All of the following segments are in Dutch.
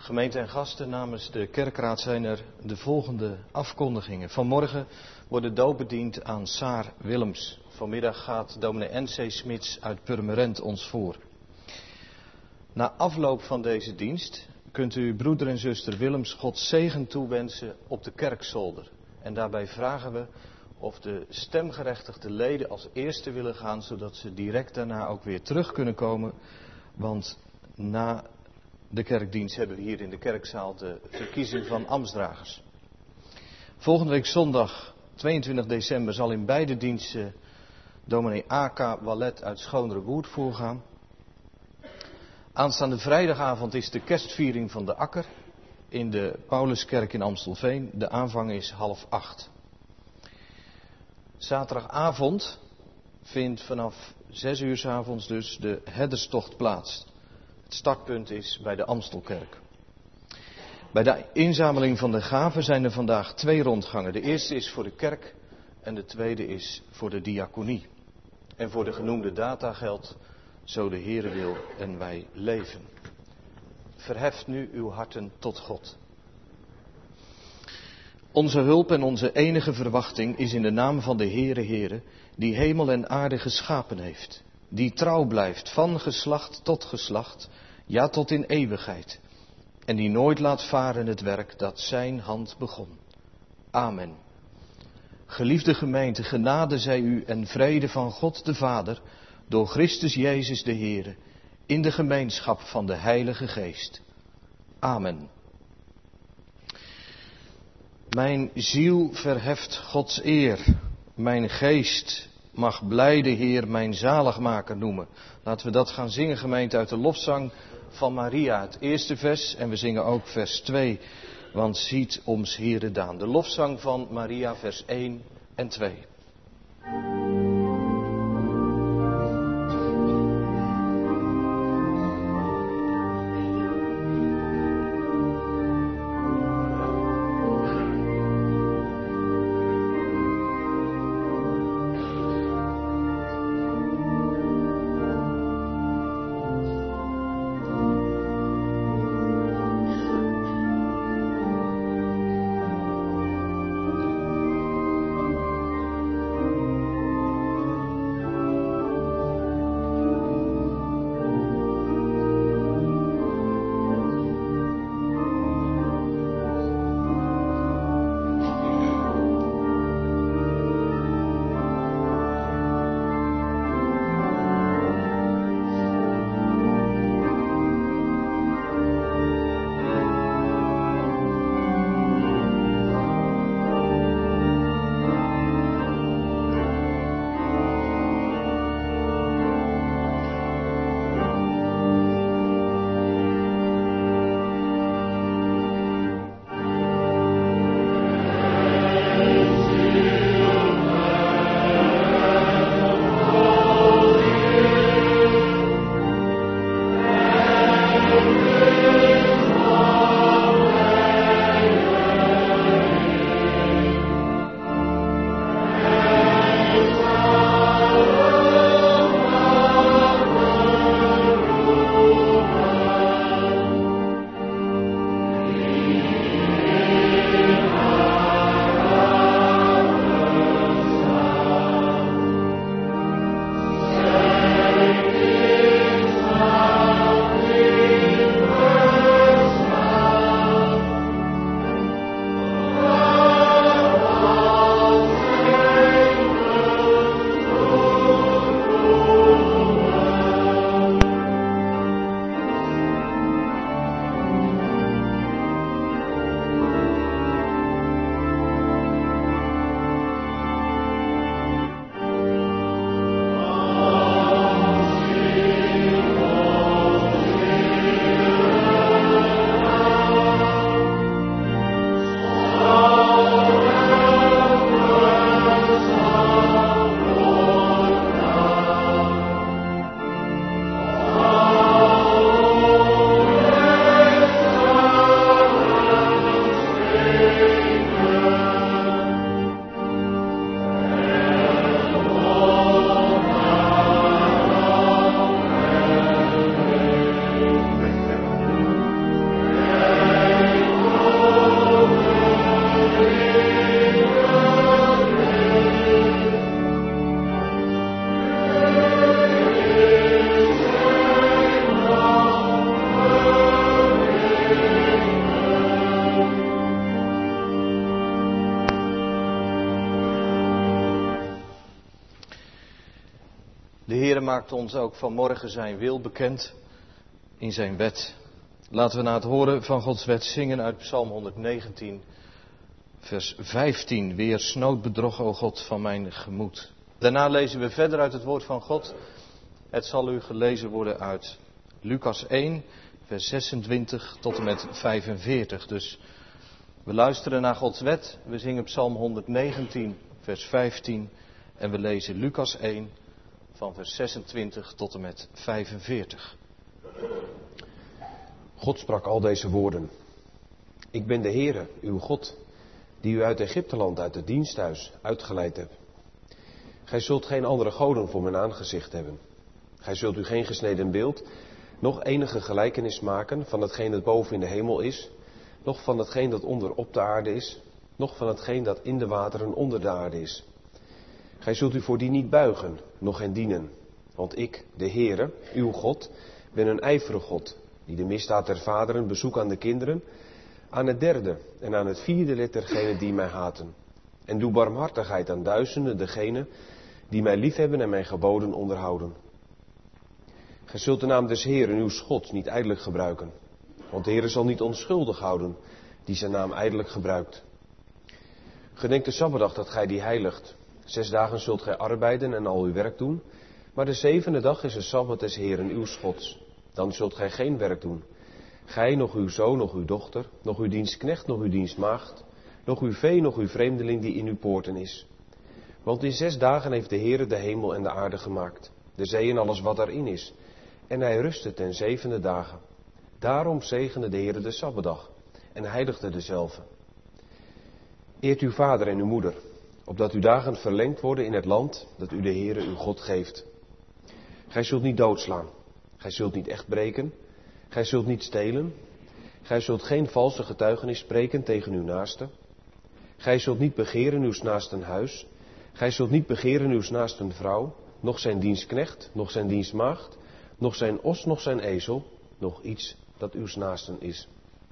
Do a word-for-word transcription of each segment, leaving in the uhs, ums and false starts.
Gemeente en gasten, namens de kerkraad zijn er de volgende afkondigingen. Vanmorgen wordt de doop bediend aan Saar Willems. Vanmiddag gaat dominee N C Smits uit Purmerend ons voor. Na afloop van deze dienst kunt u broeder en zuster Willems Gods zegen toewensen op de kerkzolder. En daarbij vragen we of de stemgerechtigde leden als eerste willen gaan, zodat ze direct daarna ook weer terug kunnen komen. Want na de kerkdienst hebben we hier in de kerkzaal de verkiezing van ambtsdragers. Volgende week zondag tweeëntwintig december zal in beide diensten dominee A K Wallet uit Schoonrewoerd voorgaan. Aanstaande vrijdagavond is de kerstviering van de Akker in de Pauluskerk in Amstelveen. De aanvang is half acht. Zaterdagavond vindt vanaf zes uur 's avonds dus de herderstocht plaats. Het startpunt is bij de Amstelkerk. Bij de inzameling van de gaven zijn er vandaag twee rondgangen. De eerste is voor de kerk en de tweede is voor de diaconie. En voor de genoemde data geldt, zo de Heere wil en wij leven. Verheft nu uw harten tot God. Onze hulp en onze enige verwachting is in de naam van de Heere Heere, die hemel en aarde geschapen heeft. Die trouw blijft van geslacht tot geslacht, ja tot in eeuwigheid. En die nooit laat varen het werk dat zijn hand begon. Amen. Geliefde gemeente, genade zij u en vrede van God de Vader, door Christus Jezus de Heere, in de gemeenschap van de Heilige Geest. Amen. Mijn ziel verheft Gods eer, mijn geest mag blij de Heer mijn zaligmaker noemen. Laten we dat gaan zingen, gemeente, uit de lofzang van Maria. Het eerste vers en we zingen ook vers twee. Want ziet ons Heere daan. De lofzang van Maria, vers één en twee. De Heere maakt ons ook vanmorgen zijn wil bekend in zijn wet. Laten we na het horen van Gods wet zingen uit Psalm honderdnegentien, vers vijftien. Weer snood bedrog, o God, van mijn gemoed. Daarna lezen we verder uit het woord van God. Het zal u gelezen worden uit Lucas één, vers zesentwintig tot en met vijfenveertig. Dus we luisteren naar Gods wet. We zingen Psalm honderdnegentien, vers vijftien. En we lezen Lucas één, van vers zesentwintig tot en met vijfenveertig. God sprak al deze woorden. Ik ben de Heere, uw God, die u uit Egypteland, uit het diensthuis, uitgeleid hebt. Gij zult geen andere goden voor mijn aangezicht hebben. Gij zult u geen gesneden beeld, noch enige gelijkenis maken van hetgeen dat boven in de hemel is, noch van hetgeen dat onder op de aarde is, noch van hetgeen dat in de wateren onder de aarde is. Gij zult u voor die niet buigen, noch hen dienen. Want ik, de Heere, uw God, ben een ijverige God, die de misdaad der vaderen bezoekt aan de kinderen, aan het derde en aan het vierde lid dergenen die mij haten. En doe barmhartigheid aan duizenden degenen die mij liefhebben en mijn geboden onderhouden. Gij zult de naam des Heeren, uw Gods, niet ijdelijk gebruiken. Want de Heere zal niet onschuldig houden, die zijn naam ijdelijk gebruikt. Gedenk de Sabbatdag dat gij die heiligt. Zes dagen zult gij arbeiden en al uw werk doen. Maar de zevende dag is de Sabbat des Heeren, uw Gods. Dan zult gij geen werk doen. Gij, nog uw zoon, nog uw dochter, nog uw dienstknecht, nog uw dienstmaagd, nog uw vee, nog uw vreemdeling die in uw poorten is. Want in zes dagen heeft de Heere de hemel en de aarde gemaakt, de zee en alles wat daarin is. En hij rustte ten zevende dagen. Daarom zegende de Heere de Sabbatdag en heiligde dezelve. Eert uw vader en uw moeder, opdat uw dagen verlengd worden in het land dat u de Heere uw God geeft. Gij zult niet doodslaan, gij zult niet echt breken, gij zult niet stelen, gij zult geen valse getuigenis spreken tegen uw naaste. Gij zult niet begeren uws naasten huis, gij zult niet begeren uws naasten vrouw, noch zijn dienstknecht, noch zijn dienstmaagd, noch zijn os, noch zijn ezel, noch iets dat uws naasten is.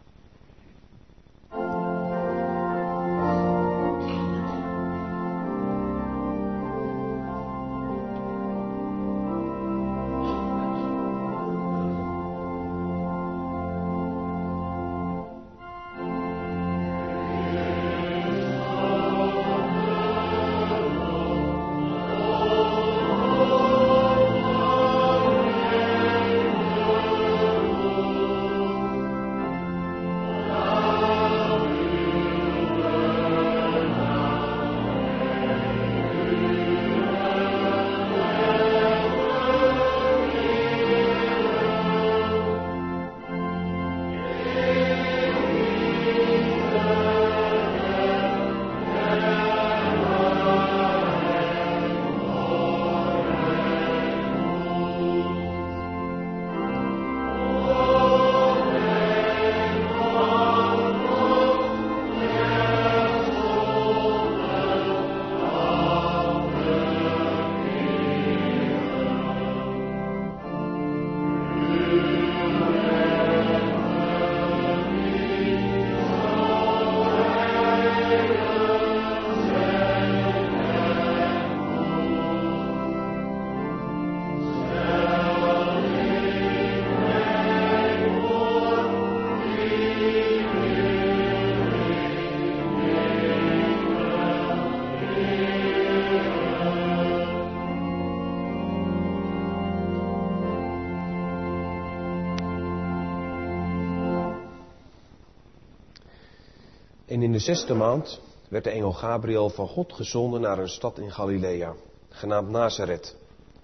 En in de zesde maand werd de engel Gabriel van God gezonden naar een stad in Galilea, genaamd Nazareth,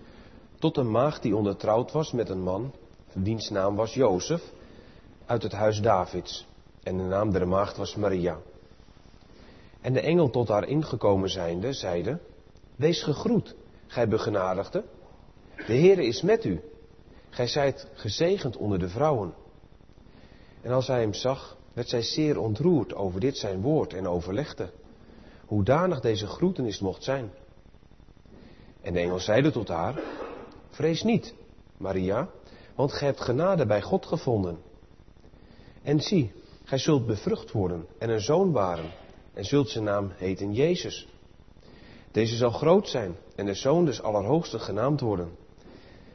tot een maagd die ondertrouwd was met een man, wiens naam was Jozef, uit het huis Davids, en de naam der maagd was Maria. En de engel tot haar ingekomen zijnde, zeide: Wees gegroet, gij begenadigde, de Heere is met u, gij zijt gezegend onder de vrouwen. En als hij hem zag, werd zij zeer ontroerd over dit zijn woord en overlegde hoedanig deze groetenis mocht zijn. En de engel zeide tot haar: Vrees niet, Maria, want gij hebt genade bij God gevonden. En zie, gij zult bevrucht worden en een zoon baren, en zult zijn naam heten Jezus. Deze zal groot zijn en de zoon des Allerhoogsten genaamd worden.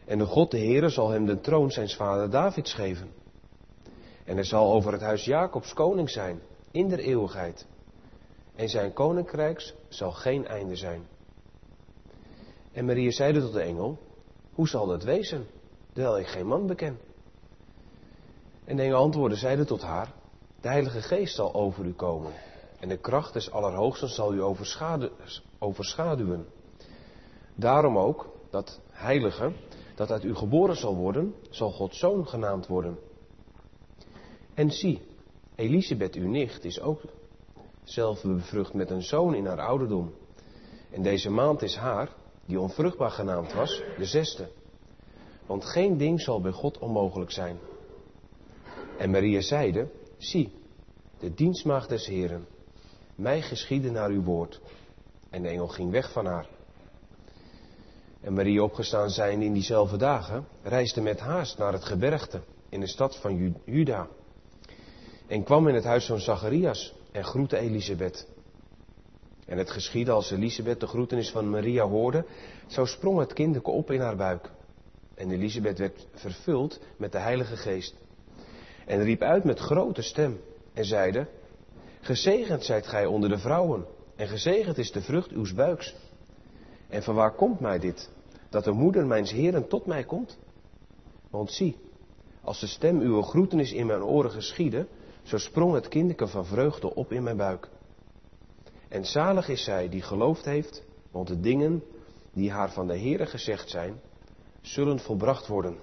En de God de Heere zal hem de troon zijns vader Davids geven. En er zal over het huis Jacobs koning zijn, in der eeuwigheid. En zijn koninkrijks zal geen einde zijn. En Maria zeide tot de engel, hoe zal dat wezen, terwijl ik geen man beken? En de engel antwoordde, zeide tot haar, de Heilige Geest zal over u komen. En de kracht des Allerhoogsten zal u overschadu- overschaduwen. Daarom ook, dat heilige, dat uit u geboren zal worden, zal Gods zoon genaamd worden. En zie, Elisabeth, uw nicht, is ook zelf bevrucht met een zoon in haar ouderdom. En deze maand is haar, die onvruchtbaar genaamd was, de zesde. Want geen ding zal bij God onmogelijk zijn. En Maria zeide, zie, de dienstmaagd des Heeren, mij geschieden naar uw woord. En de engel ging weg van haar. En Maria opgestaan zijnde in diezelfde dagen, reisde met haast naar het gebergte, in de stad van Ju- Juda. En kwam in het huis van Zacharias en groette Elisabeth. En het geschiedde als Elisabeth de groetenis van Maria hoorde, zo sprong het kindeke op in haar buik. En Elisabeth werd vervuld met de Heilige Geest. En riep uit met grote stem en zeide, gezegend zijt gij onder de vrouwen, en gezegend is de vrucht uws buiks. En van waar komt mij dit, dat de moeder mijns Heeren tot mij komt? Want zie, als de stem uw groetenis in mijn oren geschiedde, zo sprong het kindeke van vreugde op in mijn buik. En zalig is zij die geloofd heeft, want de dingen die haar van de Heere gezegd zijn, zullen volbracht worden.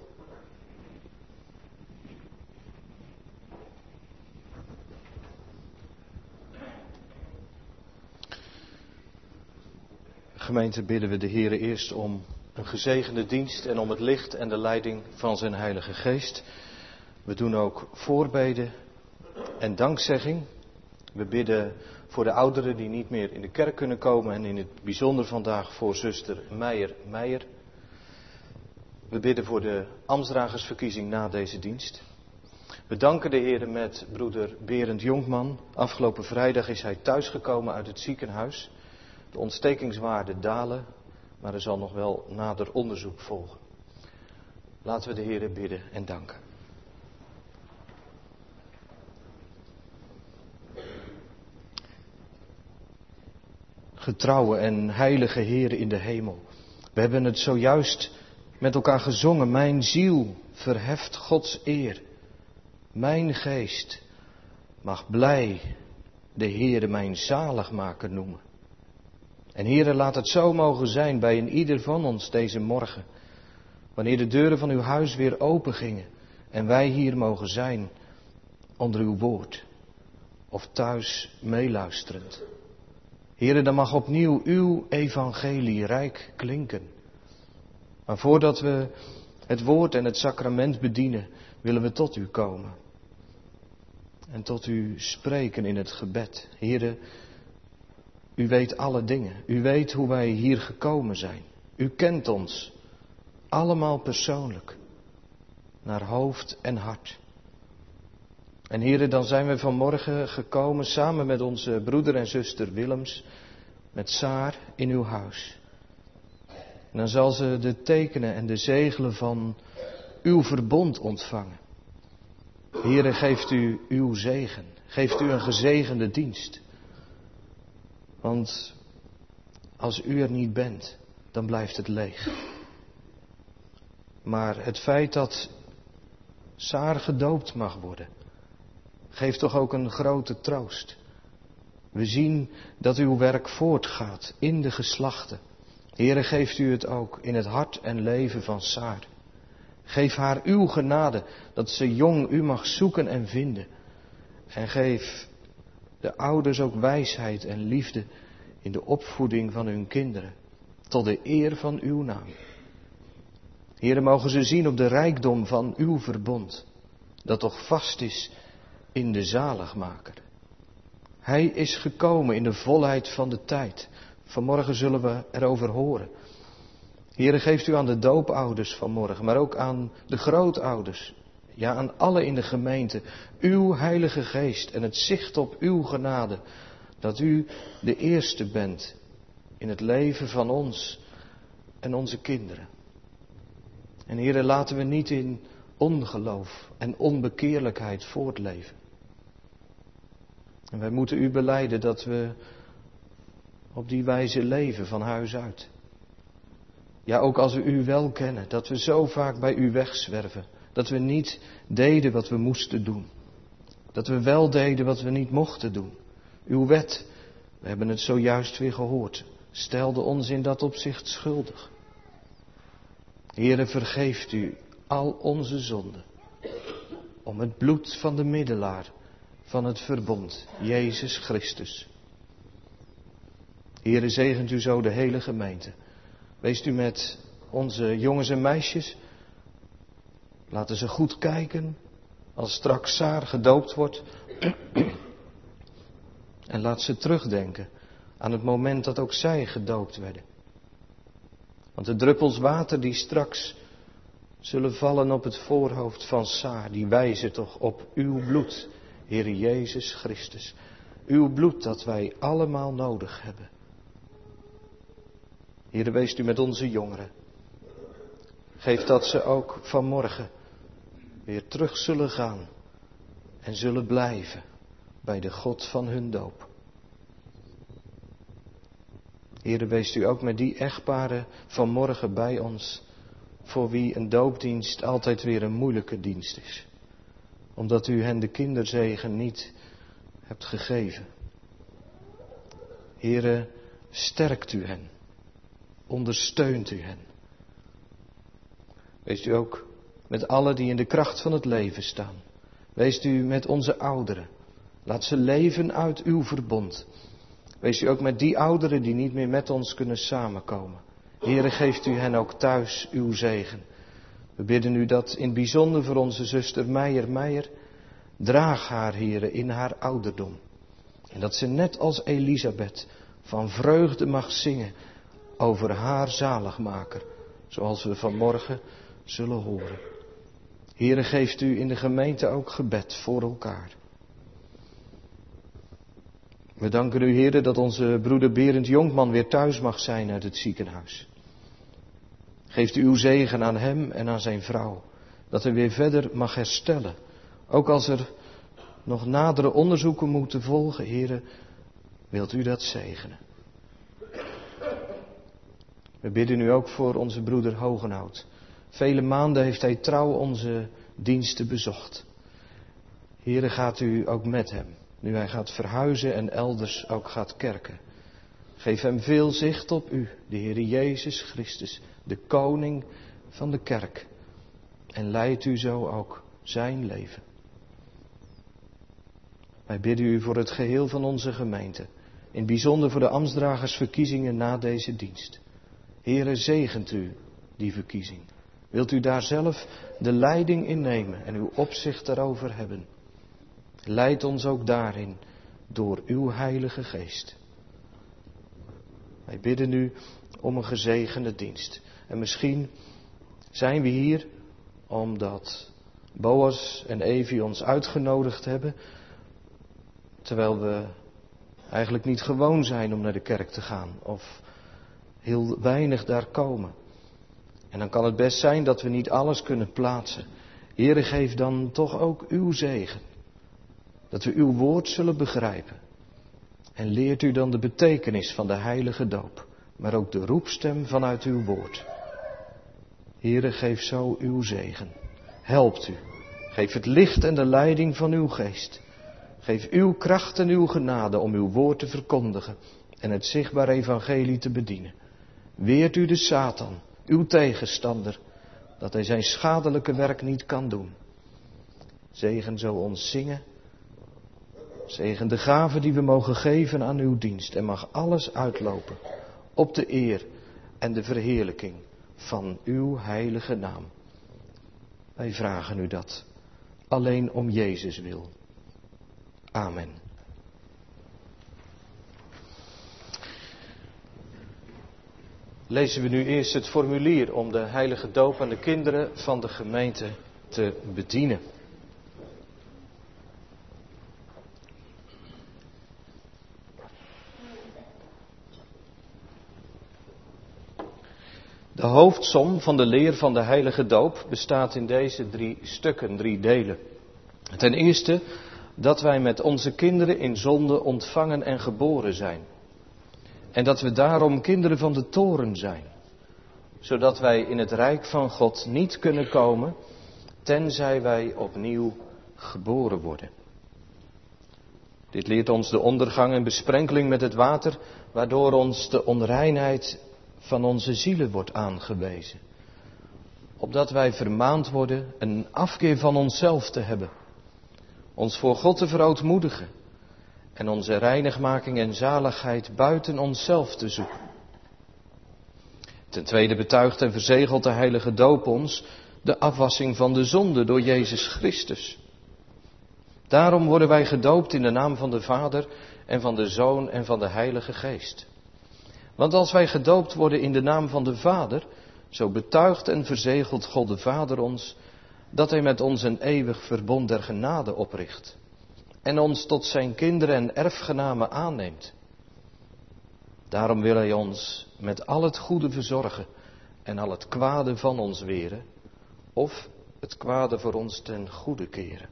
Gemeente, bidden we de Heere eerst om een gezegende dienst en om het licht en de leiding van zijn Heilige Geest. We doen ook voorbeden en dankzegging. We bidden voor de ouderen die niet meer in de kerk kunnen komen en in het bijzonder vandaag voor zuster Meijer Meijer. We bidden voor de ambtsdragersverkiezing na deze dienst. We danken de Heere met broeder Berend Jonkman. Afgelopen vrijdag is hij thuisgekomen uit het ziekenhuis. De ontstekingswaarden dalen, maar er zal nog wel nader onderzoek volgen. Laten we de Heere bidden en danken. Getrouwe en heilige Heere in de hemel. We hebben het zojuist met elkaar gezongen. Mijn ziel verheft Gods eer. Mijn geest mag blij de Heere mijn zaligmaker noemen. En Heere, laat het zo mogen zijn bij een ieder van ons deze morgen. Wanneer de deuren van uw huis weer open gingen en wij hier mogen zijn onder uw woord. Of thuis meeluisterend. Heere, dan mag opnieuw uw evangelie rijk klinken. Maar voordat we het woord en het sacrament bedienen, willen we tot u komen. En tot u spreken in het gebed. Heere, u weet alle dingen. U weet hoe wij hier gekomen zijn. U kent ons allemaal persoonlijk. Naar hoofd en hart. En Heere, dan zijn we vanmorgen gekomen samen met onze broeder en zuster Willems. Met Saar in uw huis. En dan zal ze de tekenen en de zegelen van uw verbond ontvangen. Heere, geeft u uw zegen. Geeft u een gezegende dienst. Want als u er niet bent, dan blijft het leeg. Maar het feit dat Saar gedoopt mag worden, geeft toch ook een grote troost. We zien dat uw werk voortgaat in de geslachten. Heere, geeft u het ook in het hart en leven van Saar. Geef haar uw genade, dat ze jong u mag zoeken en vinden. En geef de ouders ook wijsheid en liefde in de opvoeding van hun kinderen, tot de eer van uw naam. Heere, mogen ze zien op de rijkdom van uw verbond, dat toch vast is in de zaligmaker. Hij is gekomen in de volheid van de tijd. Vanmorgen zullen we erover horen. Heere, geeft u aan de doopouders vanmorgen, maar ook aan de grootouders. Ja, aan alle in de gemeente. Uw Heilige Geest en het zicht op uw genade. Dat u de eerste bent in het leven van ons en onze kinderen. En Heere, laten we niet in ongeloof en onbekeerlijkheid voortleven. En wij moeten u belijden dat we op die wijze leven van huis uit. Ja, ook als we u wel kennen, dat we zo vaak bij u wegzwerven. Dat we niet deden wat we moesten doen. Dat we wel deden wat we niet mochten doen. Uw wet, we hebben het zojuist weer gehoord, stelde ons in dat opzicht schuldig. Heere, vergeeft u al onze zonden. Om het bloed van de middelaar van het verbond, Jezus Christus. Heere, zegent u zo de hele gemeente. Wees u met onze jongens en meisjes. Laten ze goed kijken als straks Saar gedoopt wordt. En laat ze terugdenken aan het moment dat ook zij gedoopt werden. Want de druppels water die straks zullen vallen op het voorhoofd van Saar, die wijzen toch op uw bloed, Heere Jezus Christus. Uw bloed dat wij allemaal nodig hebben. Heere, wees u met onze jongeren. Geef dat ze ook vanmorgen weer terug zullen gaan en zullen blijven bij de God van hun doop. Heere, wees u ook met die echtparen vanmorgen bij ons, voor wie een doopdienst altijd weer een moeilijke dienst is. Omdat u hen de kinderzegen niet hebt gegeven. Heere, sterkt u hen. Ondersteunt u hen. Wees u ook met allen die in de kracht van het leven staan. Wees u met onze ouderen. Laat ze leven uit uw verbond. Wees u ook met die ouderen die niet meer met ons kunnen samenkomen. Heere, geeft u hen ook thuis uw zegen. We bidden u dat in het bijzonder voor onze zuster Meijer Meijer. Draag haar, Heere, in haar ouderdom. En dat ze net als Elisabeth van vreugde mag zingen over haar zaligmaker. Zoals we vanmorgen zullen horen. Heere, geeft u in de gemeente ook gebed voor elkaar. We danken u, Heere, dat onze broeder Berend Jonkman weer thuis mag zijn uit het ziekenhuis. Geeft u uw zegen aan hem en aan zijn vrouw. Dat hij weer verder mag herstellen. Ook als er nog nadere onderzoeken moeten volgen, Heere, wilt u dat zegenen. We bidden u ook voor onze broeder Hogenhout. Vele maanden heeft hij trouw onze diensten bezocht. Heere, gaat u ook met hem, nu hij gaat verhuizen en elders ook gaat kerken. Geef hem veel zicht op u, de Heere Jezus Christus, de koning van de kerk. En leid u zo ook zijn leven. Wij bidden u voor het geheel van onze gemeente. In het bijzonder voor de ambtsdragersverkiezingen na deze dienst. Heere, zegent u die verkiezing. Wilt u daar zelf de leiding in nemen en uw opzicht daarover hebben. Leid ons ook daarin door uw Heilige Geest. Wij bidden u om een gezegende dienst. En misschien zijn we hier omdat Boas en Evi ons uitgenodigd hebben, terwijl we eigenlijk niet gewoon zijn om naar de kerk te gaan of heel weinig daar komen. En dan kan het best zijn dat we niet alles kunnen plaatsen. Heere, geef dan toch ook uw zegen. Dat we uw woord zullen begrijpen. En leert u dan de betekenis van de heilige doop. Maar ook de roepstem vanuit uw woord. Heere, geef zo uw zegen. Helpt u. Geef het licht en de leiding van uw geest. Geef uw kracht en uw genade om uw woord te verkondigen. En het zichtbaar evangelie te bedienen. Weert u de Satan, uw tegenstander, dat hij zijn schadelijke werk niet kan doen. Zegen zo ons zingen. Zegen de gaven die we mogen geven aan uw dienst. En mag alles uitlopen op de eer en de verheerlijking van uw heilige naam. Wij vragen u dat alleen om Jezus wil. Amen. Lezen we nu eerst het formulier om de heilige doop aan de kinderen van de gemeente te bedienen. De hoofdsom van de leer van de heilige doop bestaat in deze drie stukken, drie delen. Ten eerste dat wij met onze kinderen in zonde ontvangen en geboren zijn. En dat we daarom kinderen van de toren zijn. Zodat wij in het rijk van God niet kunnen komen, tenzij wij opnieuw geboren worden. Dit leert ons de ondergang en besprenkeling met het water, waardoor ons de onreinheid van onze zielen wordt aangewezen. Opdat wij vermaand worden een afkeer van onszelf te hebben. Ons voor God te verootmoedigen. En onze reinigmaking en zaligheid buiten onszelf te zoeken. Ten tweede betuigt en verzegelt de heilige doop ons de afwassing van de zonde door Jezus Christus. Daarom worden wij gedoopt in de naam van de Vader en van de Zoon en van de Heilige Geest. Want als wij gedoopt worden in de naam van de Vader, zo betuigt en verzegelt God de Vader ons, dat Hij met ons een eeuwig verbond der genade opricht. En ons tot zijn kinderen en erfgenamen aanneemt. Daarom wil Hij ons met al het goede verzorgen en al het kwade van ons weren, of het kwade voor ons ten goede keren.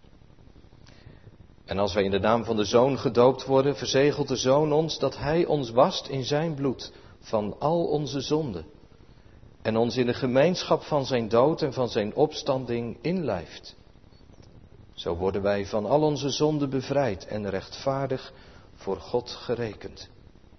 En als wij in de naam van de Zoon gedoopt worden, verzegelt de Zoon ons dat Hij ons wast in zijn bloed van al onze zonden. En ons in de gemeenschap van zijn dood en van zijn opstanding inlijft. Zo worden wij van al onze zonden bevrijd en rechtvaardig voor God gerekend.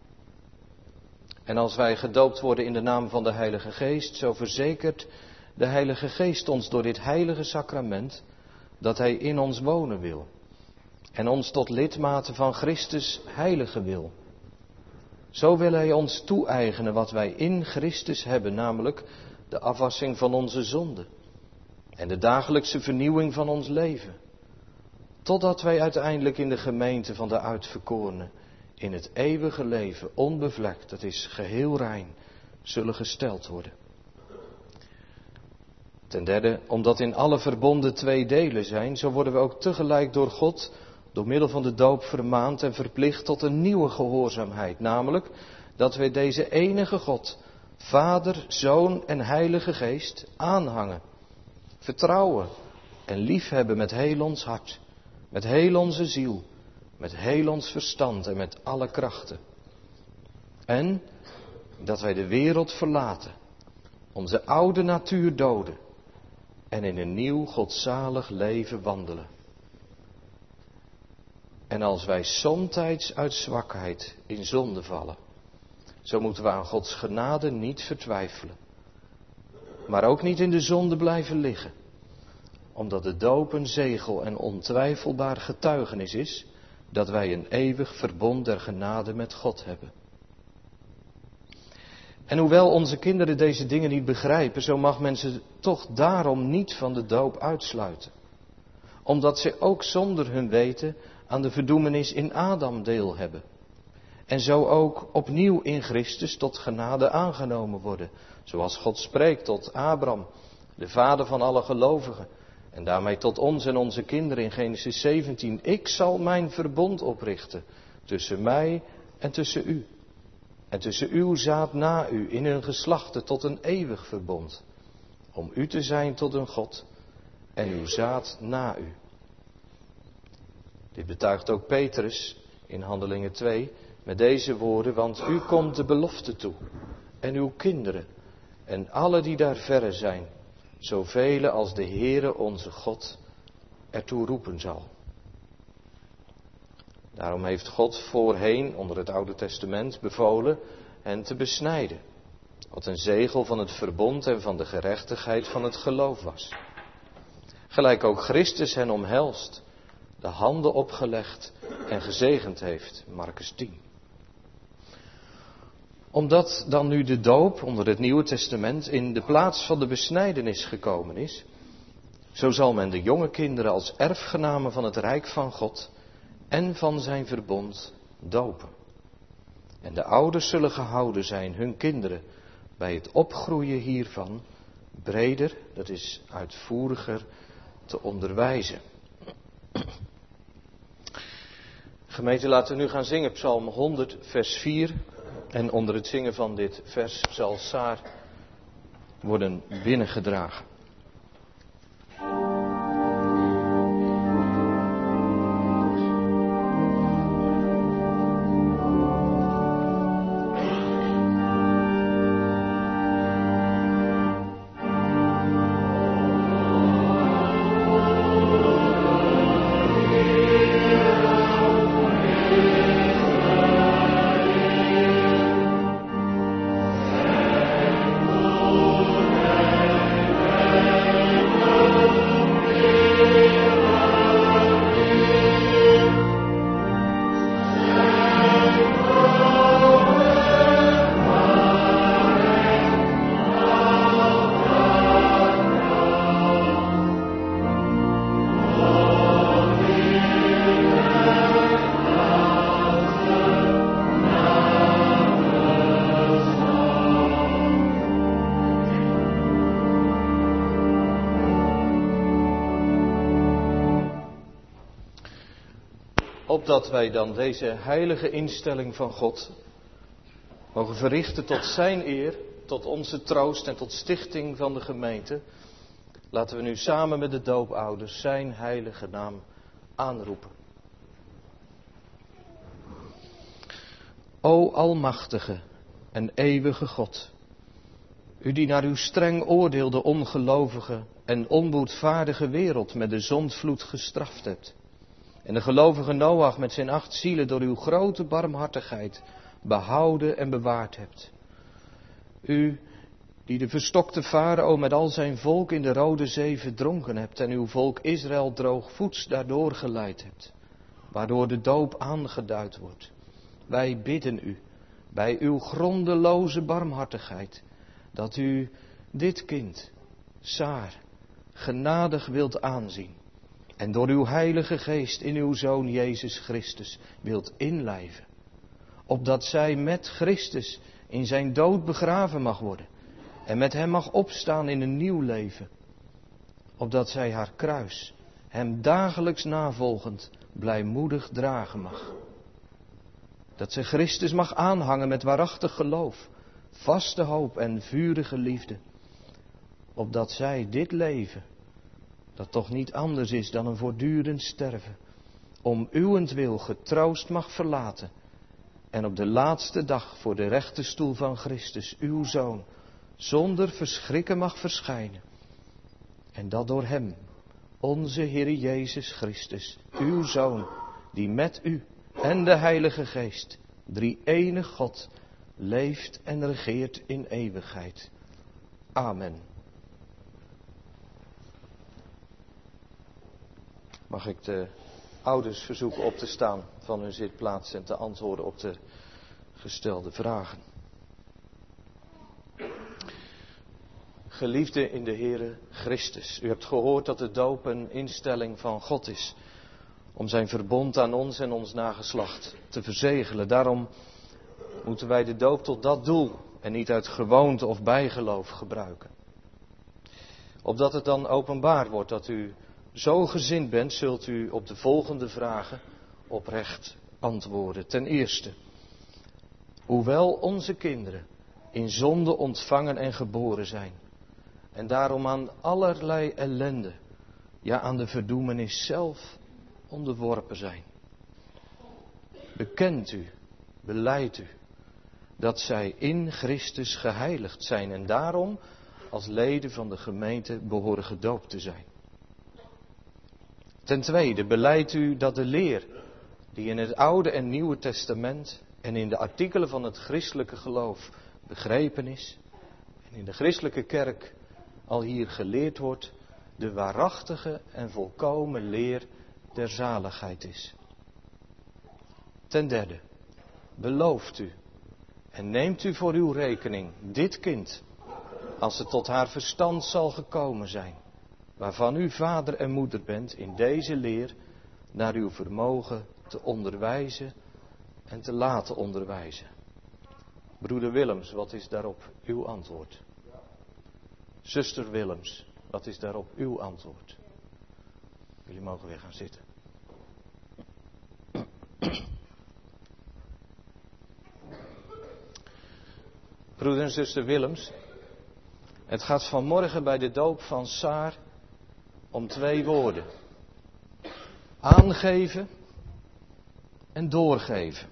En als wij gedoopt worden in de naam van de Heilige Geest, zo verzekert de Heilige Geest ons door dit heilige sacrament dat Hij in ons wonen wil. En ons tot lidmaten van Christus heiligen wil. Zo wil Hij ons toe-eigenen wat wij in Christus hebben, namelijk de afwassing van onze zonden. En de dagelijkse vernieuwing van ons leven. Totdat wij uiteindelijk in de gemeente van de uitverkorenen, in het eeuwige leven, onbevlekt, dat is geheel rein, zullen gesteld worden. Ten derde, omdat in alle verbonden twee delen zijn, zo worden we ook tegelijk door God door middel van de doop vermaand en verplicht tot een nieuwe gehoorzaamheid. Namelijk dat wij deze enige God, Vader, Zoon en Heilige Geest aanhangen, vertrouwen en liefhebben met heel ons hart, met heel onze ziel, met heel ons verstand en met alle krachten. En dat wij de wereld verlaten, onze oude natuur doden en in een nieuw godzalig leven wandelen. En als wij somtijds uit zwakheid in zonde vallen, zo moeten we aan Gods genade niet vertwijfelen. Maar ook niet in de zonde blijven liggen. Omdat de doop een zegel en ontwijfelbaar getuigenis is dat wij een eeuwig verbond der genade met God hebben. En hoewel onze kinderen deze dingen niet begrijpen, zo mag men ze toch daarom niet van de doop uitsluiten. Omdat ze ook zonder hun weten aan de verdoemenis in Adam deel hebben. En zo ook opnieuw in Christus tot genade aangenomen worden. Zoals God spreekt tot Abraham, de vader van alle gelovigen. En daarmee tot ons en onze kinderen in Genesis zeventien. Ik zal mijn verbond oprichten tussen mij en tussen u. En tussen uw zaad na u in hun geslachten tot een eeuwig verbond. Om u te zijn tot een God en uw zaad na u. Dit betuigt ook Petrus in Handelingen twee met deze woorden, want u komt de belofte toe en uw kinderen en alle die daar verre zijn, zoveel als de Heere onze God ertoe roepen zal. Daarom heeft God voorheen onder het Oude Testament bevolen hen te besnijden, wat een zegel van het verbond en van de gerechtigheid van het geloof was. Gelijk ook Christus hen omhelst, de handen opgelegd en gezegend heeft, Markus tien. Omdat dan nu de doop onder het Nieuwe Testament in de plaats van de besnijdenis gekomen is, zo zal men de jonge kinderen als erfgenamen van het Rijk van God en van zijn verbond dopen. En de ouders zullen gehouden zijn hun kinderen bij het opgroeien hiervan breder, dat is uitvoeriger, te onderwijzen. Gemeente, laten we nu gaan zingen Psalm honderd vers vier. En onder het zingen van dit vers zal Saar worden binnengedragen. Opdat wij dan deze heilige instelling van God mogen verrichten tot zijn eer, tot onze troost en tot stichting van de gemeente, laten we nu samen met de doopouders zijn heilige naam aanroepen. O almachtige en eeuwige God, u die naar uw streng oordeel de ongelovige en onboedvaardige wereld met de zondvloed gestraft hebt, en de gelovige Noach met zijn acht zielen door uw grote barmhartigheid behouden en bewaard hebt. U die de verstokte farao met al zijn volk in de Rode Zee verdronken hebt en uw volk Israël droogvoets daardoor geleid hebt, waardoor de doop aangeduid wordt. Wij bidden u bij uw grondeloze barmhartigheid dat u dit kind, Saar, genadig wilt aanzien. En door uw heilige geest in uw Zoon Jezus Christus wilt inlijven. Opdat zij met Christus in zijn dood begraven mag worden. En met hem mag opstaan in een nieuw leven. Opdat zij haar kruis, hem dagelijks navolgend, blijmoedig dragen mag. Dat zij Christus mag aanhangen met waarachtig geloof, vaste hoop en vurige liefde. Opdat zij dit leven, dat toch niet anders is dan een voortdurend sterven, om uwentwil getroost mag verlaten en op de laatste dag voor de rechte stoel van Christus, uw Zoon, zonder verschrikken mag verschijnen. En dat door hem, onze Heer Jezus Christus, uw Zoon, die met u en de Heilige Geest, drie enig God, leeft en regeert in eeuwigheid. Amen. Mag ik de ouders verzoeken op te staan van hun zitplaats en te antwoorden op de gestelde vragen. Geliefde in de Heere Christus, u hebt gehoord dat de doop een instelling van God is, om zijn verbond aan ons en ons nageslacht te verzegelen. Daarom moeten wij de doop tot dat doel en niet uit gewoonte of bijgeloof gebruiken. Opdat het dan openbaar wordt dat u zo gezind bent, zult u op de volgende vragen oprecht antwoorden. Ten eerste, hoewel onze kinderen in zonde ontvangen en geboren zijn, en daarom aan allerlei ellende, ja aan de verdoemenis zelf onderworpen zijn, bekent u, belijdt u, dat zij in Christus geheiligd zijn en daarom als leden van de gemeente behoren gedoopt te zijn. Ten tweede, belijdt u dat de leer die in het Oude en Nieuwe Testament en in de artikelen van het christelijke geloof begrepen is en in de christelijke kerk al hier geleerd wordt, de waarachtige en volkomen leer der zaligheid is. Ten derde, belooft u en neemt u voor uw rekening dit kind, als het tot haar verstand zal gekomen zijn, waarvan u vader en moeder bent, in deze leer naar uw vermogen te onderwijzen en te laten onderwijzen. Broeder Willems, wat is daarop uw antwoord? Zuster Willems, wat is daarop uw antwoord? Jullie mogen weer gaan zitten. Broeder en zuster Willems, Het gaat vanmorgen bij de doop van Saar om twee woorden. Aangeven en doorgeven.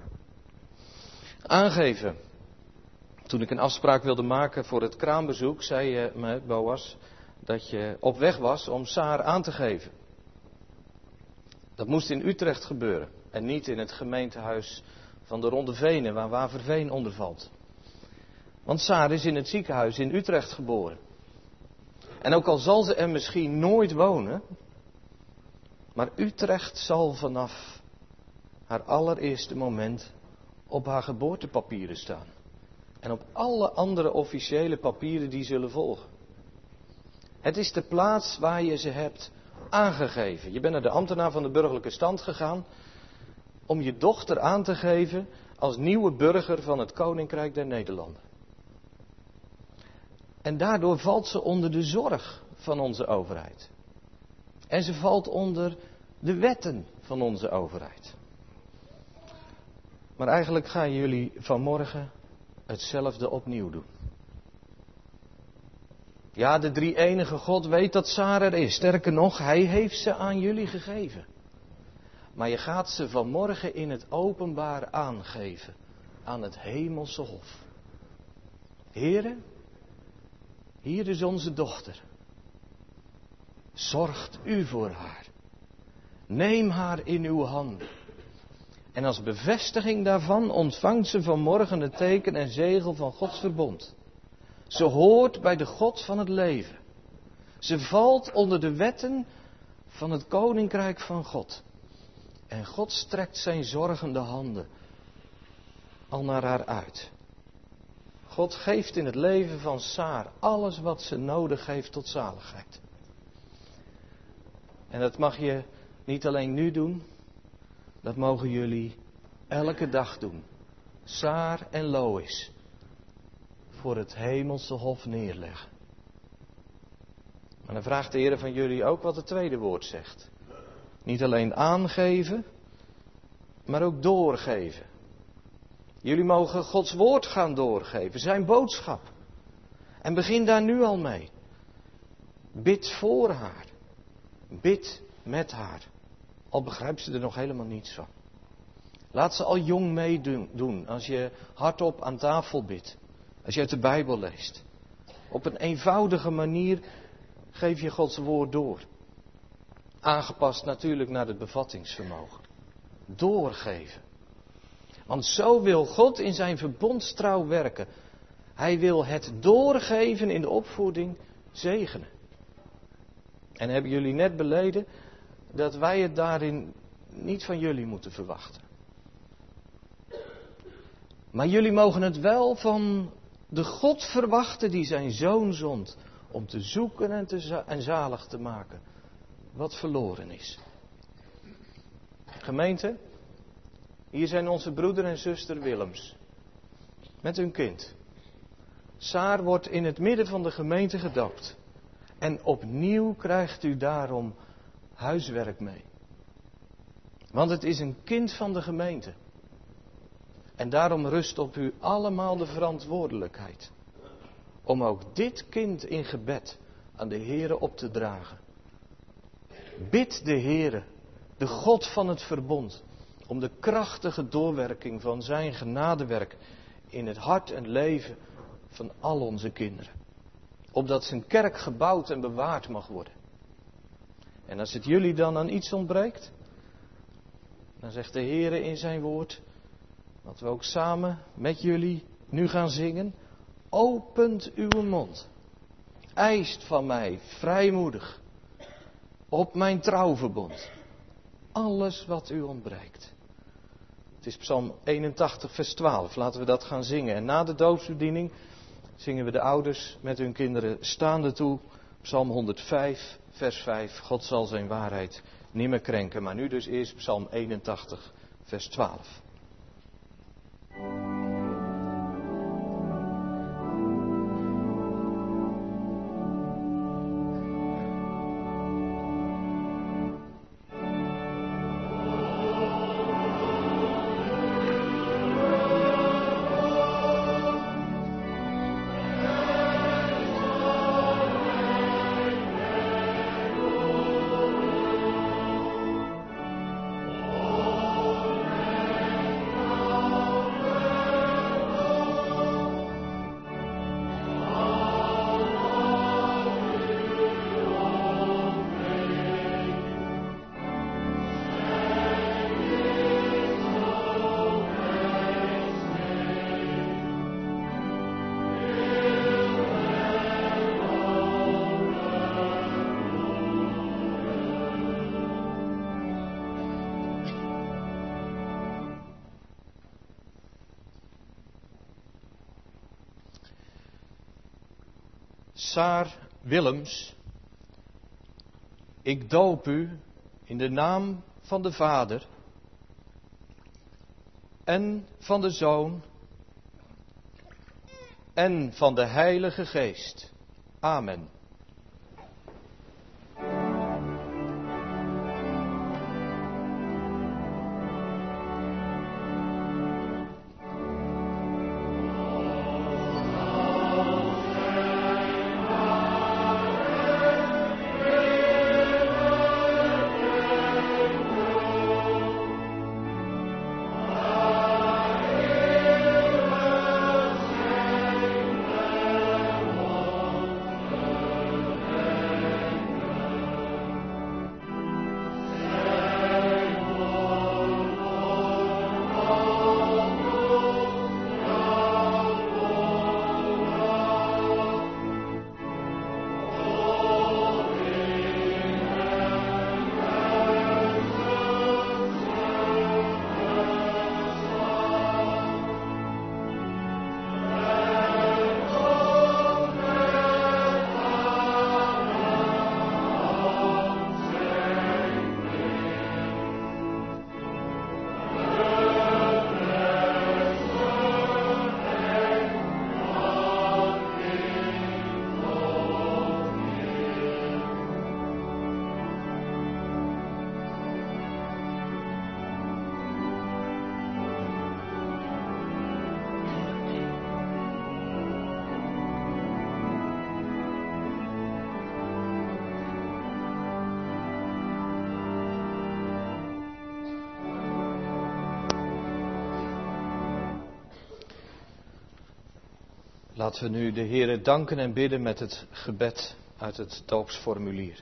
Aangeven. Toen ik een afspraak wilde maken voor het kraambezoek, zei je me, Boas, dat je op weg was om Saar aan te geven. Dat moest in Utrecht gebeuren en niet in het gemeentehuis van de Ronde Venen, waar Waverveen onder valt. Want Saar is in het ziekenhuis in Utrecht geboren. En ook al zal ze er misschien nooit wonen, maar Utrecht zal vanaf haar allereerste moment op haar geboortepapieren staan. En op alle andere officiële papieren die zullen volgen. Het is de plaats waar je ze hebt aangegeven. Je bent naar de ambtenaar van de burgerlijke stand gegaan om je dochter aan te geven als nieuwe burger van het Koninkrijk der Nederlanden. En daardoor valt ze onder de zorg van onze overheid. En ze valt onder de wetten van onze overheid. Maar eigenlijk gaan jullie vanmorgen hetzelfde opnieuw doen. Ja, de drie-enige God weet dat Saar er is. Sterker nog, hij heeft ze aan jullie gegeven. Maar je gaat ze vanmorgen in het openbaar aangeven aan het hemelse hof. Here, hier is onze dochter. Zorgt u voor haar. Neem haar in uw handen. En als bevestiging daarvan ontvangt ze vanmorgen het teken en zegel van Gods verbond. Ze hoort bij de God van het leven. Ze valt onder de wetten van het Koninkrijk van God. En God strekt zijn zorgende handen al naar haar uit. God geeft in het leven van Saar alles wat ze nodig heeft tot zaligheid. En dat mag je niet alleen nu doen, dat mogen jullie elke dag doen. Saar en Lois voor het hemelse hof neerleggen. Maar dan vraagt de Heer van jullie ook wat het tweede woord zegt. Niet alleen aangeven, maar ook doorgeven. Jullie mogen Gods woord gaan doorgeven, zijn boodschap. En begin daar nu al mee. Bid voor haar. Bid met haar. Al begrijpt ze er nog helemaal niets van. Laat ze al jong meedoen als je hardop aan tafel bidt. Als je uit de Bijbel leest. Op een eenvoudige manier geef je Gods woord door. Aangepast natuurlijk naar het bevattingsvermogen. Doorgeven. Want zo wil God in zijn verbondstrouw werken. Hij wil het doorgeven in de opvoeding zegenen. En hebben jullie net beleden dat wij het daarin niet van jullie moeten verwachten. Maar jullie mogen het wel van de God verwachten die zijn zoon zond om te zoeken en, te za- en zalig te maken wat verloren is. Gemeente, hier zijn onze broeder en zuster Willems met hun kind. Saar wordt in het midden van de gemeente gedoopt. En opnieuw krijgt u daarom huiswerk mee. Want het is een kind van de gemeente. En daarom rust op u allemaal de verantwoordelijkheid. Om ook dit kind in gebed aan de Heere op te dragen. Bid de Heere, de God van het verbond, om de krachtige doorwerking van zijn genadewerk in het hart en leven van al onze kinderen. Opdat zijn kerk gebouwd en bewaard mag worden. En als het jullie dan aan iets ontbreekt, dan zegt de Heere in zijn woord, wat we ook samen met jullie nu gaan zingen, opent uw mond, eist van mij vrijmoedig op mijn trouwverbond alles wat u ontbreekt. Het is Psalm eenentachtig vers twaalf, laten we dat gaan zingen. En na de doopsbediening zingen we de ouders met hun kinderen staande toe. Psalm honderdvijf vers vijf, God zal zijn waarheid nimmer krenken. Maar nu dus eerst Psalm eenentachtig vers twaalf. Saar Willems, ik doop u in de naam van de Vader en van de Zoon en van de Heilige Geest. Amen. Laten we nu de Heere danken en bidden met het gebed uit het doopsformulier.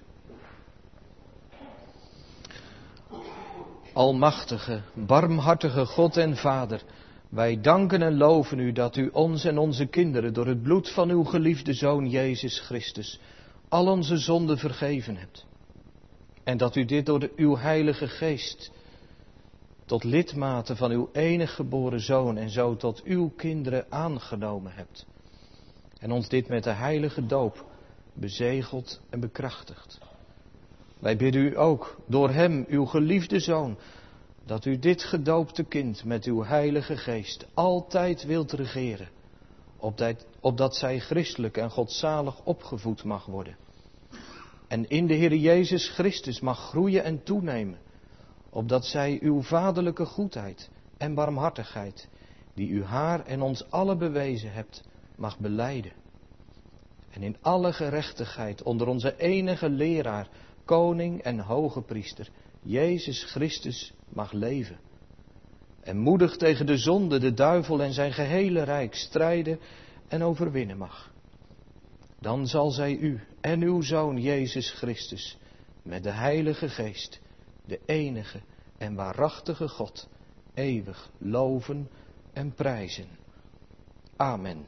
Almachtige, barmhartige God en Vader, wij danken en loven u dat u ons en onze kinderen door het bloed van uw geliefde Zoon Jezus Christus al onze zonden vergeven hebt. En dat u dit door de, uw Heilige Geest tot lidmaten van uw enig geboren Zoon en zo tot uw kinderen aangenomen hebt. En ons dit met de heilige doop bezegeld en bekrachtigt. Wij bidden u ook door hem, uw geliefde Zoon, dat u dit gedoopte kind met uw Heilige Geest altijd wilt regeren, opdat, opdat zij christelijk en godzalig opgevoed mag worden. En in de Heer Jezus Christus mag groeien en toenemen, opdat zij uw vaderlijke goedheid en barmhartigheid, die u haar en ons allen bewezen hebt, mag belijden. En in alle gerechtigheid onder onze enige leraar, koning en hoge priester, Jezus Christus, mag leven. En moedig tegen de zonde, de duivel en zijn gehele rijk strijden en overwinnen mag. Dan zal zij u en uw Zoon Jezus Christus met de Heilige Geest, de enige en waarachtige God, eeuwig loven en prijzen. Amen.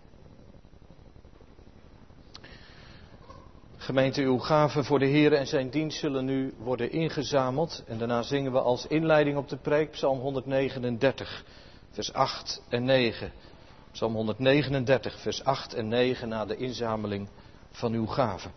Gemeente, uw gaven voor de Heer en zijn dienst zullen nu worden ingezameld. En daarna zingen we als inleiding op de preek Psalm honderdnegenendertig, vers acht en negen. Psalm honderdnegenendertig, vers acht en negen na de inzameling van uw gaven.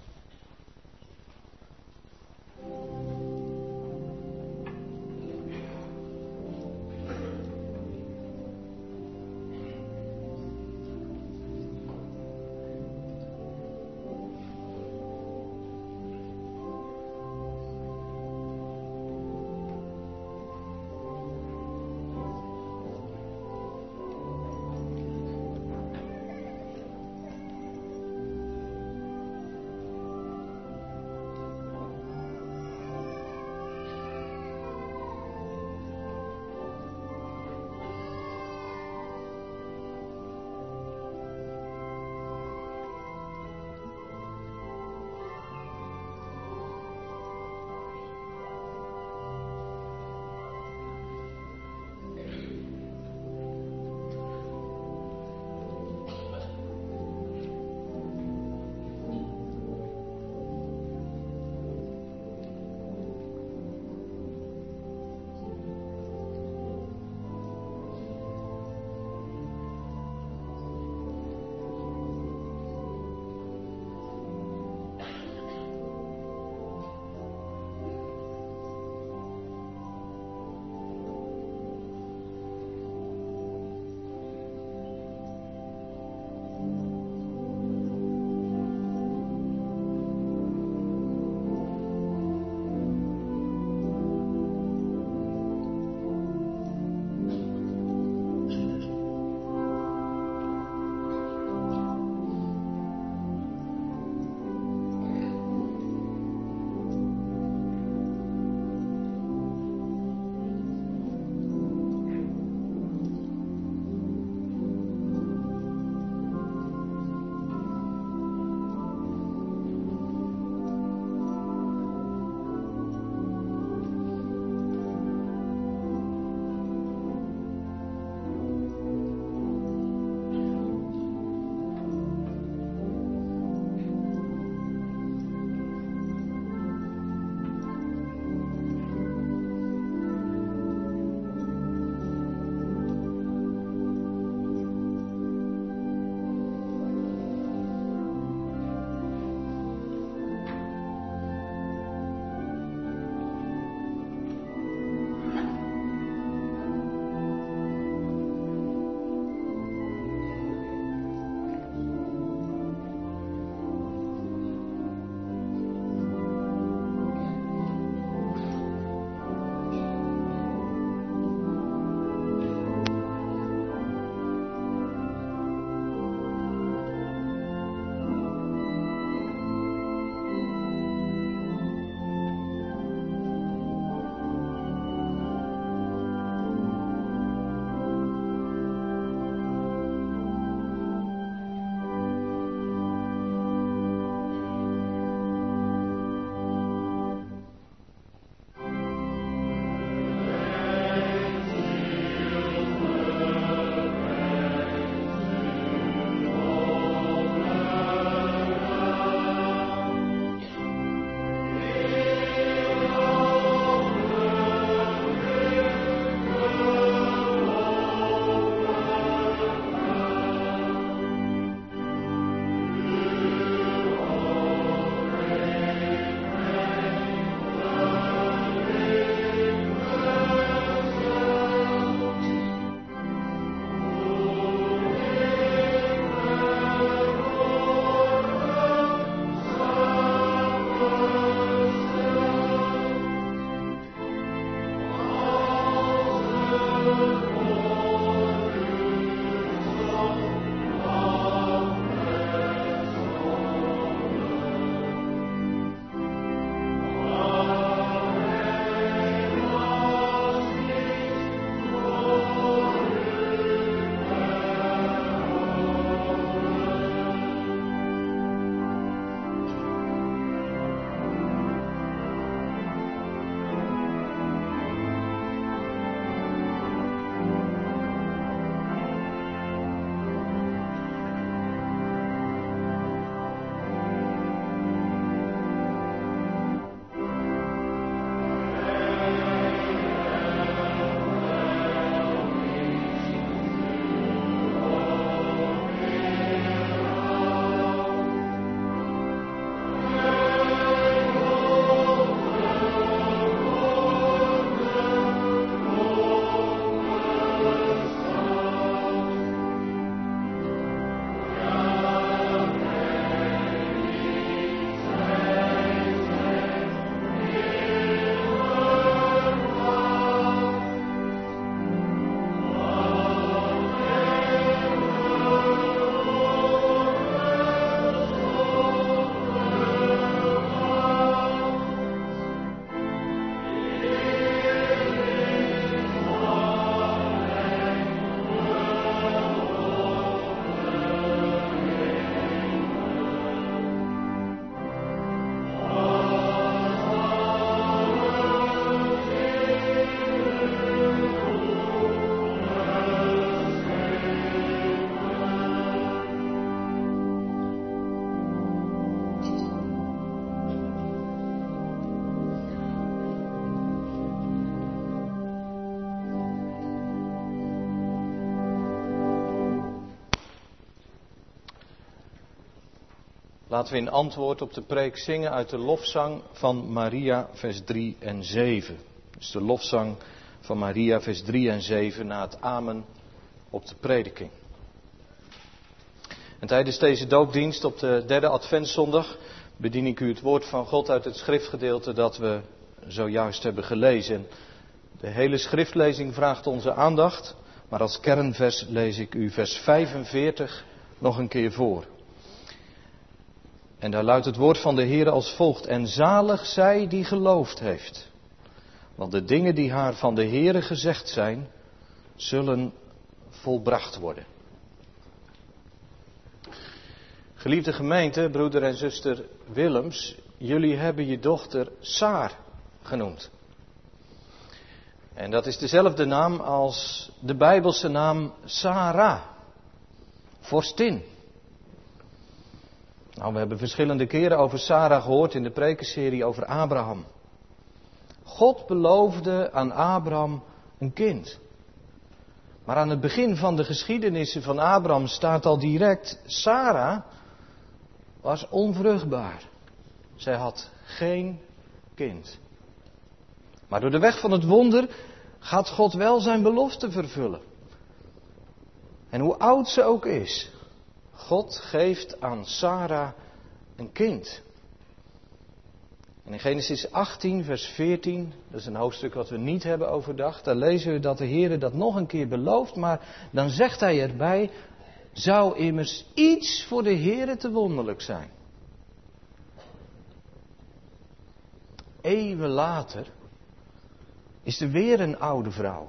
Laten we in antwoord op de preek zingen uit de lofzang van Maria, vers drie en zeven. Dus de lofzang van Maria, vers drie en zeven, na het amen op de prediking. En tijdens deze doopdienst op de derde adventszondag bedien ik u het woord van God uit het schriftgedeelte dat we zojuist hebben gelezen. De hele schriftlezing vraagt onze aandacht, maar als kernvers lees ik u vers vijfenveertig nog een keer voor. En daar luidt het woord van de Heer als volgt: en zalig zij die geloofd heeft, want de dingen die haar van de Heere gezegd zijn, zullen volbracht worden. Geliefde gemeente, broeder en zuster Willems, jullie hebben je dochter Saar genoemd. En dat is dezelfde naam als de Bijbelse naam Sarah, vorstin. Nou, we hebben verschillende keren over Sarah gehoord in de prekenserie over Abraham. God beloofde aan Abraham een kind. Maar aan het begin van de geschiedenissen van Abraham staat al direct: Sarah was onvruchtbaar. Zij had geen kind. Maar door de weg van het wonder gaat God wel zijn belofte vervullen. En hoe oud ze ook is, God geeft aan Sarah een kind. En in Genesis achttien, vers veertien, dat is een hoofdstuk wat we niet hebben overdacht, daar lezen we dat de Heer dat nog een keer belooft, maar dan zegt hij erbij: zou immers iets voor de Heer te wonderlijk zijn. Eeuwen later is er weer een oude vrouw.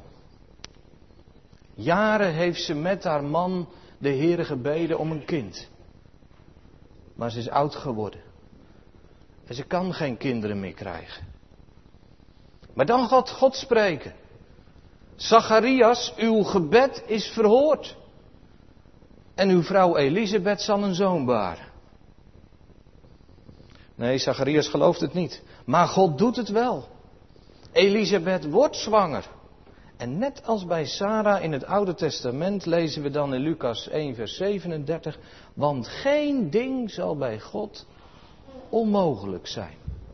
Jaren heeft ze met haar man de Heere gebeden om een kind. Maar ze is oud geworden. En ze kan geen kinderen meer krijgen. Maar dan gaat God spreken. Zacharias, uw gebed is verhoord. En uw vrouw Elisabeth zal een zoon baren. Nee, Zacharias gelooft het niet. Maar God doet het wel. Elisabeth wordt zwanger. En net als bij Sarah in het Oude Testament lezen we dan in Lucas één vers zevenendertig. Want geen ding zal bij God onmogelijk zijn.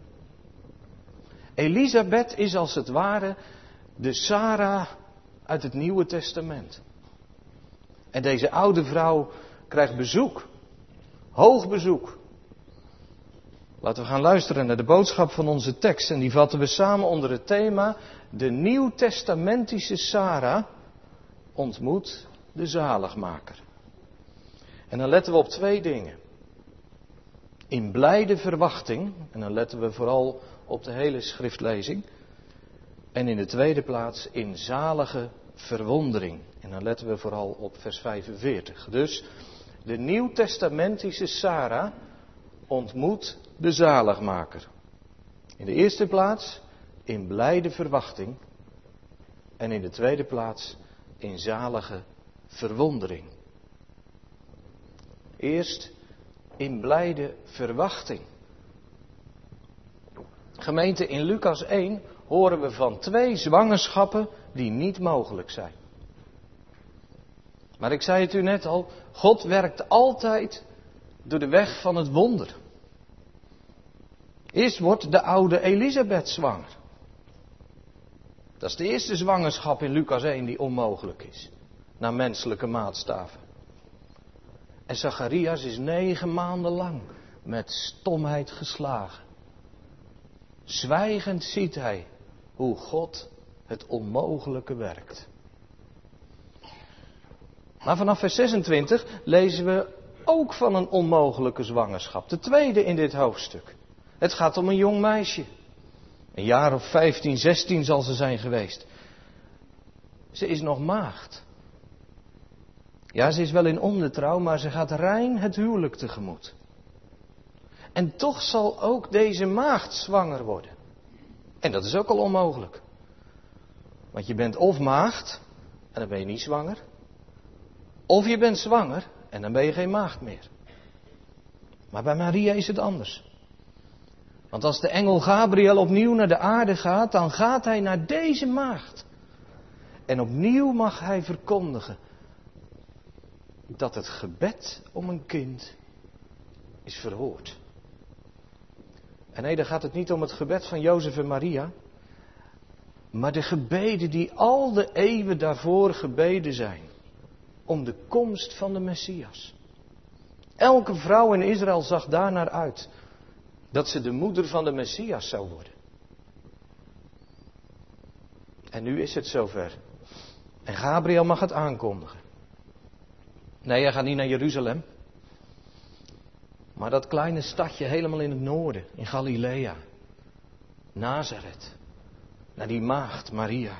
Elisabeth is als het ware de Sarah uit het Nieuwe Testament. En deze oude vrouw krijgt bezoek. Hoog bezoek. Laten we gaan luisteren naar de boodschap van onze tekst. En die vatten we samen onder het thema: de nieuwtestamentische Sarah ontmoet de zaligmaker. En dan letten we op twee dingen. In blijde verwachting, en dan letten we vooral op de hele schriftlezing. En in de tweede plaats in zalige verwondering. En dan letten we vooral op vers vijfenveertig. Dus de nieuwtestamentische Sarah ontmoet de zaligmaker. In de eerste plaats in blijde verwachting. En in de tweede plaats in zalige verwondering. Eerst in blijde verwachting. Gemeente, in Lucas één horen we van twee zwangerschappen die niet mogelijk zijn. Maar ik zei het u net al, God werkt altijd door de weg van het wonder. Eerst wordt de oude Elisabeth zwanger. Dat is de eerste zwangerschap in Lucas één die onmogelijk is. Naar menselijke maatstaven. En Zacharias is negen maanden lang met stomheid geslagen. Zwijgend ziet hij hoe God het onmogelijke werkt. Maar vanaf vers zesentwintig lezen we ook van een onmogelijke zwangerschap. De tweede in dit hoofdstuk. Het gaat om een jong meisje. Een jaar of vijftien, zestien zal ze zijn geweest. Ze is nog maagd. Ja, ze is wel in ondertrouw, maar ze gaat rein het huwelijk tegemoet. En toch zal ook deze maagd zwanger worden. En dat is ook al onmogelijk. Want je bent of maagd, en dan ben je niet zwanger. Of je bent zwanger, en dan ben je geen maagd meer. Maar bij Maria is het anders. Want als de engel Gabriel opnieuw naar de aarde gaat, dan gaat hij naar deze maagd. En opnieuw mag hij verkondigen dat het gebed om een kind is verhoord. En nee, dan gaat het niet om het gebed van Jozef en Maria, maar de gebeden die al de eeuwen daarvoor gebeden zijn, om de komst van de Messias. Elke vrouw in Israël zag daarnaar uit, dat ze de moeder van de Messias zou worden. En nu is het zover. En Gabriel mag het aankondigen. Nee, hij gaat niet naar Jeruzalem. Maar dat kleine stadje helemaal in het noorden, in Galilea. Nazareth. Naar die maagd Maria.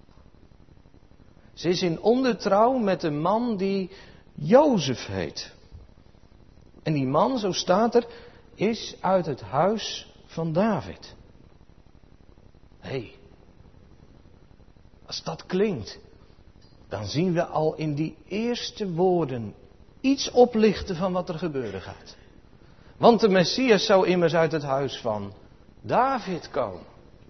Ze is in ondertrouw met een man die Jozef heet. En die man, zo staat er, is uit het huis van David. Hé, hey, als dat klinkt, dan zien we al in die eerste woorden iets oplichten van wat er gebeuren gaat. Want de Messias zou immers uit het huis van David komen.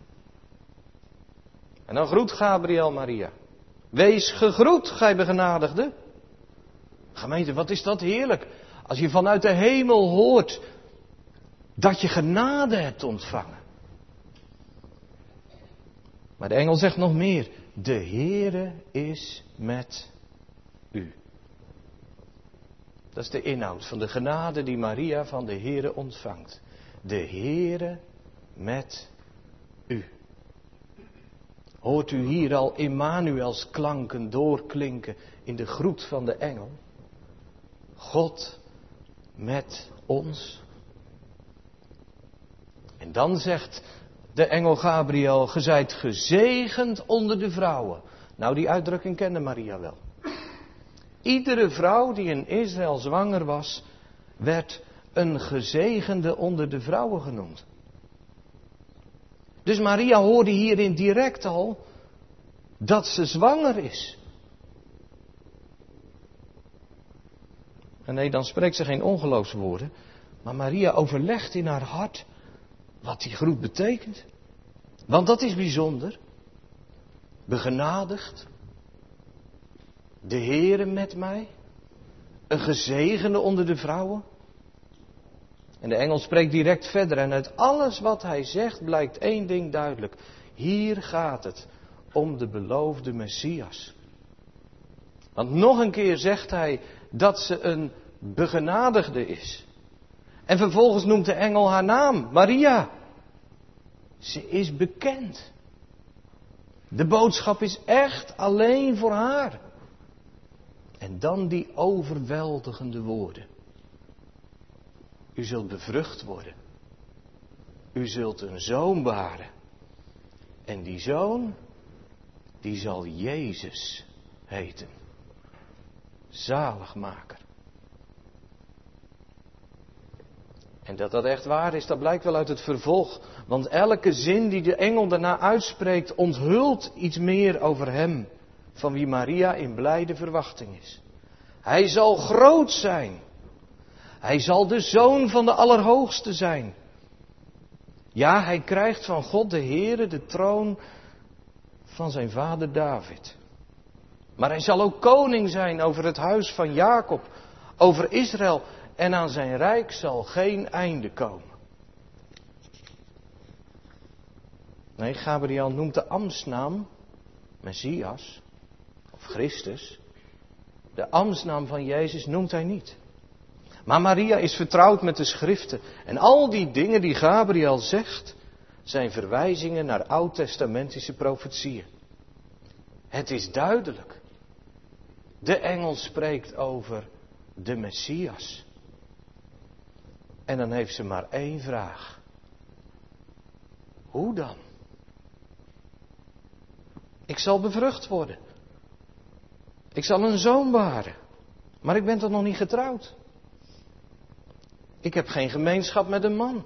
En dan groet Gabriel Maria. Wees gegroet, gij begenadigde. Gemeente, wat is dat heerlijk. Als je vanuit de hemel hoort dat je genade hebt ontvangen. Maar de engel zegt nog meer. De Heere is met u. Dat is de inhoud van de genade die Maria van de Heere ontvangt. De Heere met u. Hoort u hier al Immanuels klanken doorklinken in de groet van de engel? God met ons. En dan zegt de engel Gabriel, ge zijt gezegend onder de vrouwen. Nou, die uitdrukking kende Maria wel. Iedere vrouw die in Israël zwanger was, werd een gezegende onder de vrouwen genoemd. Dus Maria hoorde hierin direct al dat ze zwanger is. En nee, dan spreekt ze geen ongeloofswoorden, maar Maria overlegt in haar hart wat die groet betekent. Want dat is bijzonder. Begenadigd. De Heere met mij. Een gezegende onder de vrouwen. En de engel spreekt direct verder. En uit alles wat hij zegt blijkt één ding duidelijk. Hier gaat het om de beloofde Messias. Want nog een keer zegt hij dat ze een begenadigde is. En vervolgens noemt de engel haar naam, Maria. Ze is bekend. De boodschap is echt alleen voor haar. En dan die overweldigende woorden. U zult bevrucht worden. U zult een zoon baren. En die zoon, die zal Jezus heten. Zaligmaker. En dat dat echt waar is, dat blijkt wel uit het vervolg. Want elke zin die de engel daarna uitspreekt, onthult iets meer over hem. Van wie Maria in blijde verwachting is. Hij zal groot zijn. Hij zal de zoon van de Allerhoogste zijn. Ja, hij krijgt van God de Heere de troon van zijn vader David. Maar hij zal ook koning zijn over het huis van Jacob, over Israël. En aan zijn rijk zal geen einde komen. Nee, Gabriel noemt de ambtsnaam Messias of Christus. De ambtsnaam van Jezus noemt hij niet. Maar Maria is vertrouwd met de schriften. En al die dingen die Gabriel zegt, zijn verwijzingen naar oud-testamentische profetieën. Het is duidelijk. De engel spreekt over de Messias. En dan heeft ze maar één vraag. Hoe dan? Ik zal bevrucht worden. Ik zal een zoon baren. Maar ik ben toch nog niet getrouwd? Ik heb geen gemeenschap met een man.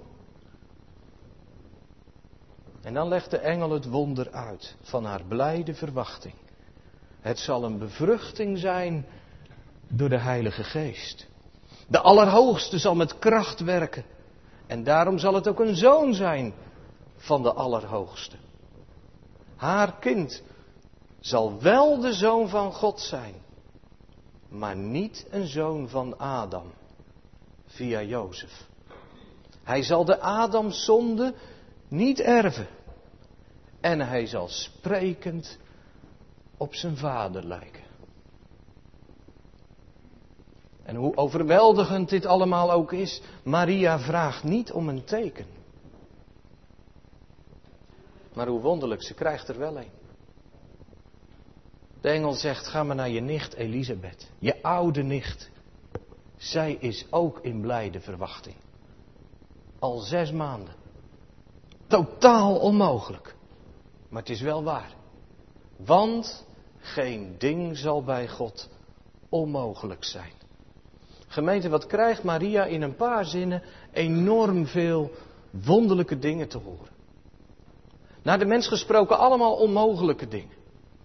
En dan legt de engel het wonder uit van haar blijde verwachting. Het zal een bevruchting zijn door de Heilige Geest. De Allerhoogste zal met kracht werken. En daarom zal het ook een zoon zijn van de Allerhoogste. Haar kind zal wel de zoon van God zijn, maar niet een zoon van Adam, via Jozef. Hij zal de Adamszonde niet erven. En hij zal sprekend op zijn vader lijken. En hoe overweldigend dit allemaal ook is, Maria vraagt niet om een teken. Maar hoe wonderlijk, ze krijgt er wel een. De engel zegt, ga maar naar je nicht Elisabeth, je oude nicht. Zij is ook in blijde verwachting. Al zes maanden. Totaal onmogelijk. Maar het is wel waar. Want geen ding zal bij God onmogelijk zijn. Gemeente, wat krijgt Maria in een paar zinnen enorm veel wonderlijke dingen te horen. Naar de mens gesproken allemaal onmogelijke dingen.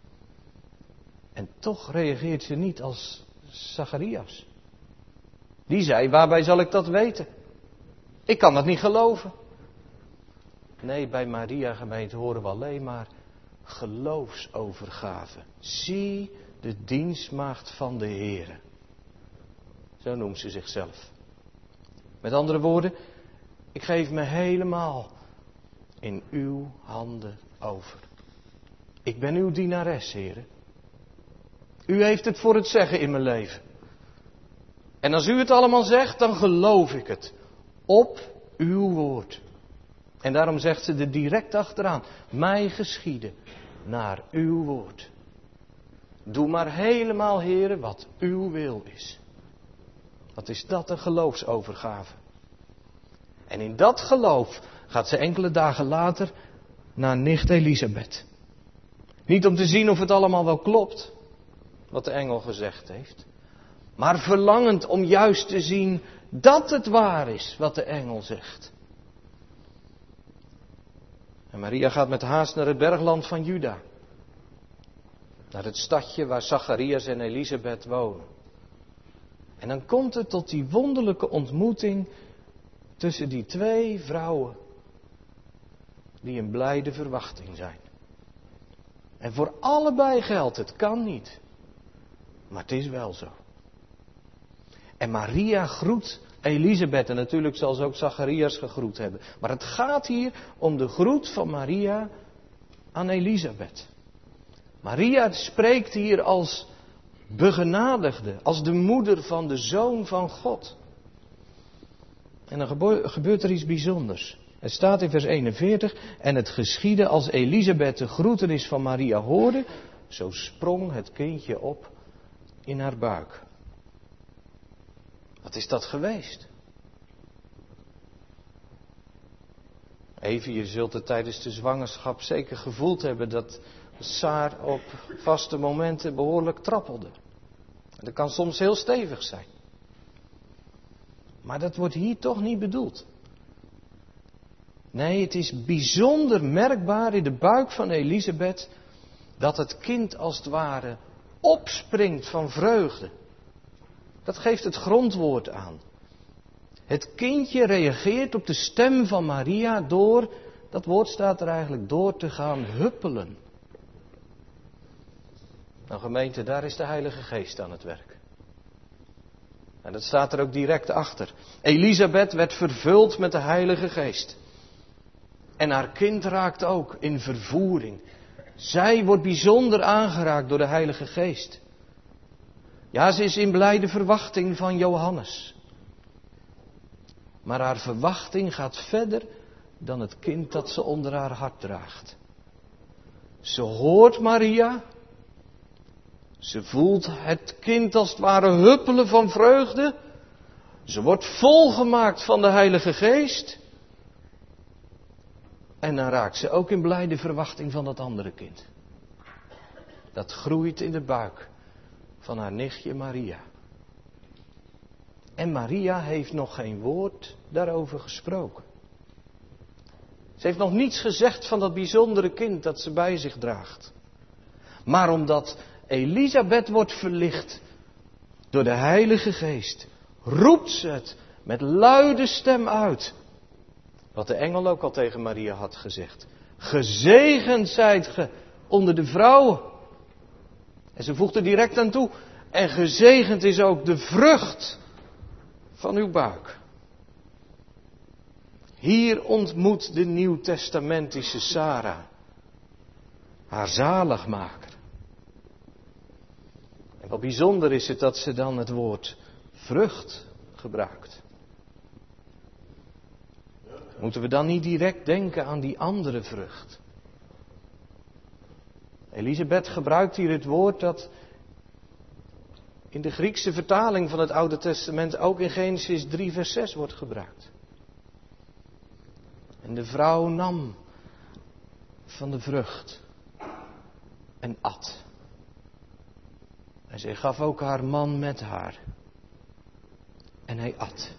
En toch reageert ze niet als Zacharias. Die zei, waarbij zal ik dat weten? Ik kan dat niet geloven. Nee, bij Maria, gemeente, horen we alleen maar geloofsovergave. Zie de dienstmaagd van de Heere. Zo noemt ze zichzelf. Met andere woorden, ik geef me helemaal in uw handen over. Ik ben uw dienares, Heere. U heeft het voor het zeggen in mijn leven. En als u het allemaal zegt, dan geloof ik het. Op uw woord. En daarom zegt ze er direct achteraan. Mij geschieden naar uw woord. Doe maar helemaal, Heere, wat uw wil is. Wat is dat een geloofsovergave. En in dat geloof gaat ze enkele dagen later naar nicht Elisabeth. Niet om te zien of het allemaal wel klopt, wat de engel gezegd heeft. Maar verlangend om juist te zien dat het waar is wat de engel zegt. En Maria gaat met haast naar het bergland van Juda. Naar het stadje waar Zacharias en Elisabeth wonen. En dan komt het tot die wonderlijke ontmoeting tussen die twee vrouwen. Die in blijde verwachting zijn. En voor allebei geldt, het kan niet. Maar het is wel zo. En Maria groet Elisabeth. En natuurlijk zal ze ook Zacharias gegroet hebben. Maar het gaat hier om de groet van Maria aan Elisabeth. Maria spreekt hier als begenadigde. Als de moeder van de Zoon van God. En dan gebeurt er iets bijzonders. Het staat in vers eenenveertig. En het geschiedde als Elisabeth de groetenis van Maria hoorde. Zo sprong het kindje op in haar buik. Wat is dat geweest? Even, je zult het tijdens de zwangerschap zeker gevoeld hebben dat Saar op vaste momenten behoorlijk trappelde. En dat kan soms heel stevig zijn. Maar dat wordt hier toch niet bedoeld. Nee, het is bijzonder merkbaar in de buik van Elisabeth dat het kind als het ware opspringt van vreugde. Dat geeft het grondwoord aan. Het kindje reageert op de stem van Maria door, dat woord staat er eigenlijk, door te gaan huppelen. Nou gemeente, daar is de Heilige Geest aan het werk. En dat staat er ook direct achter. Elisabeth werd vervuld met de Heilige Geest. En haar kind raakt ook in vervoering. Zij wordt bijzonder aangeraakt door de Heilige Geest. Ja, ze is in blijde verwachting van Johannes. Maar haar verwachting gaat verder dan het kind dat ze onder haar hart draagt. Ze hoort Maria. Ze voelt het kind als het ware huppelen van vreugde. Ze wordt volgemaakt van de Heilige Geest. En dan raakt ze ook in blijde verwachting van dat andere kind. Dat groeit in de buik van haar nichtje Maria. En Maria heeft nog geen woord daarover gesproken. Ze heeft nog niets gezegd van dat bijzondere kind dat ze bij zich draagt. Maar omdat Elisabeth wordt verlicht door de Heilige Geest, roept ze het met luide stem uit. Wat de engel ook al tegen Maria had gezegd. Gezegend zijt ge onder de vrouwen. En ze voegt er direct aan toe. En gezegend is ook de vrucht van uw buik. Hier ontmoet de nieuwtestamentische Sara haar zaligmaker. En wat bijzonder is het dat ze dan het woord vrucht gebruikt. Moeten we dan niet direct denken aan die andere vrucht? Elisabeth gebruikt hier het woord dat in de Griekse vertaling van het Oude Testament ook in Genesis drie vers zes wordt gebruikt. En de vrouw nam van de vrucht en at. En zij gaf ook haar man met haar. En hij at.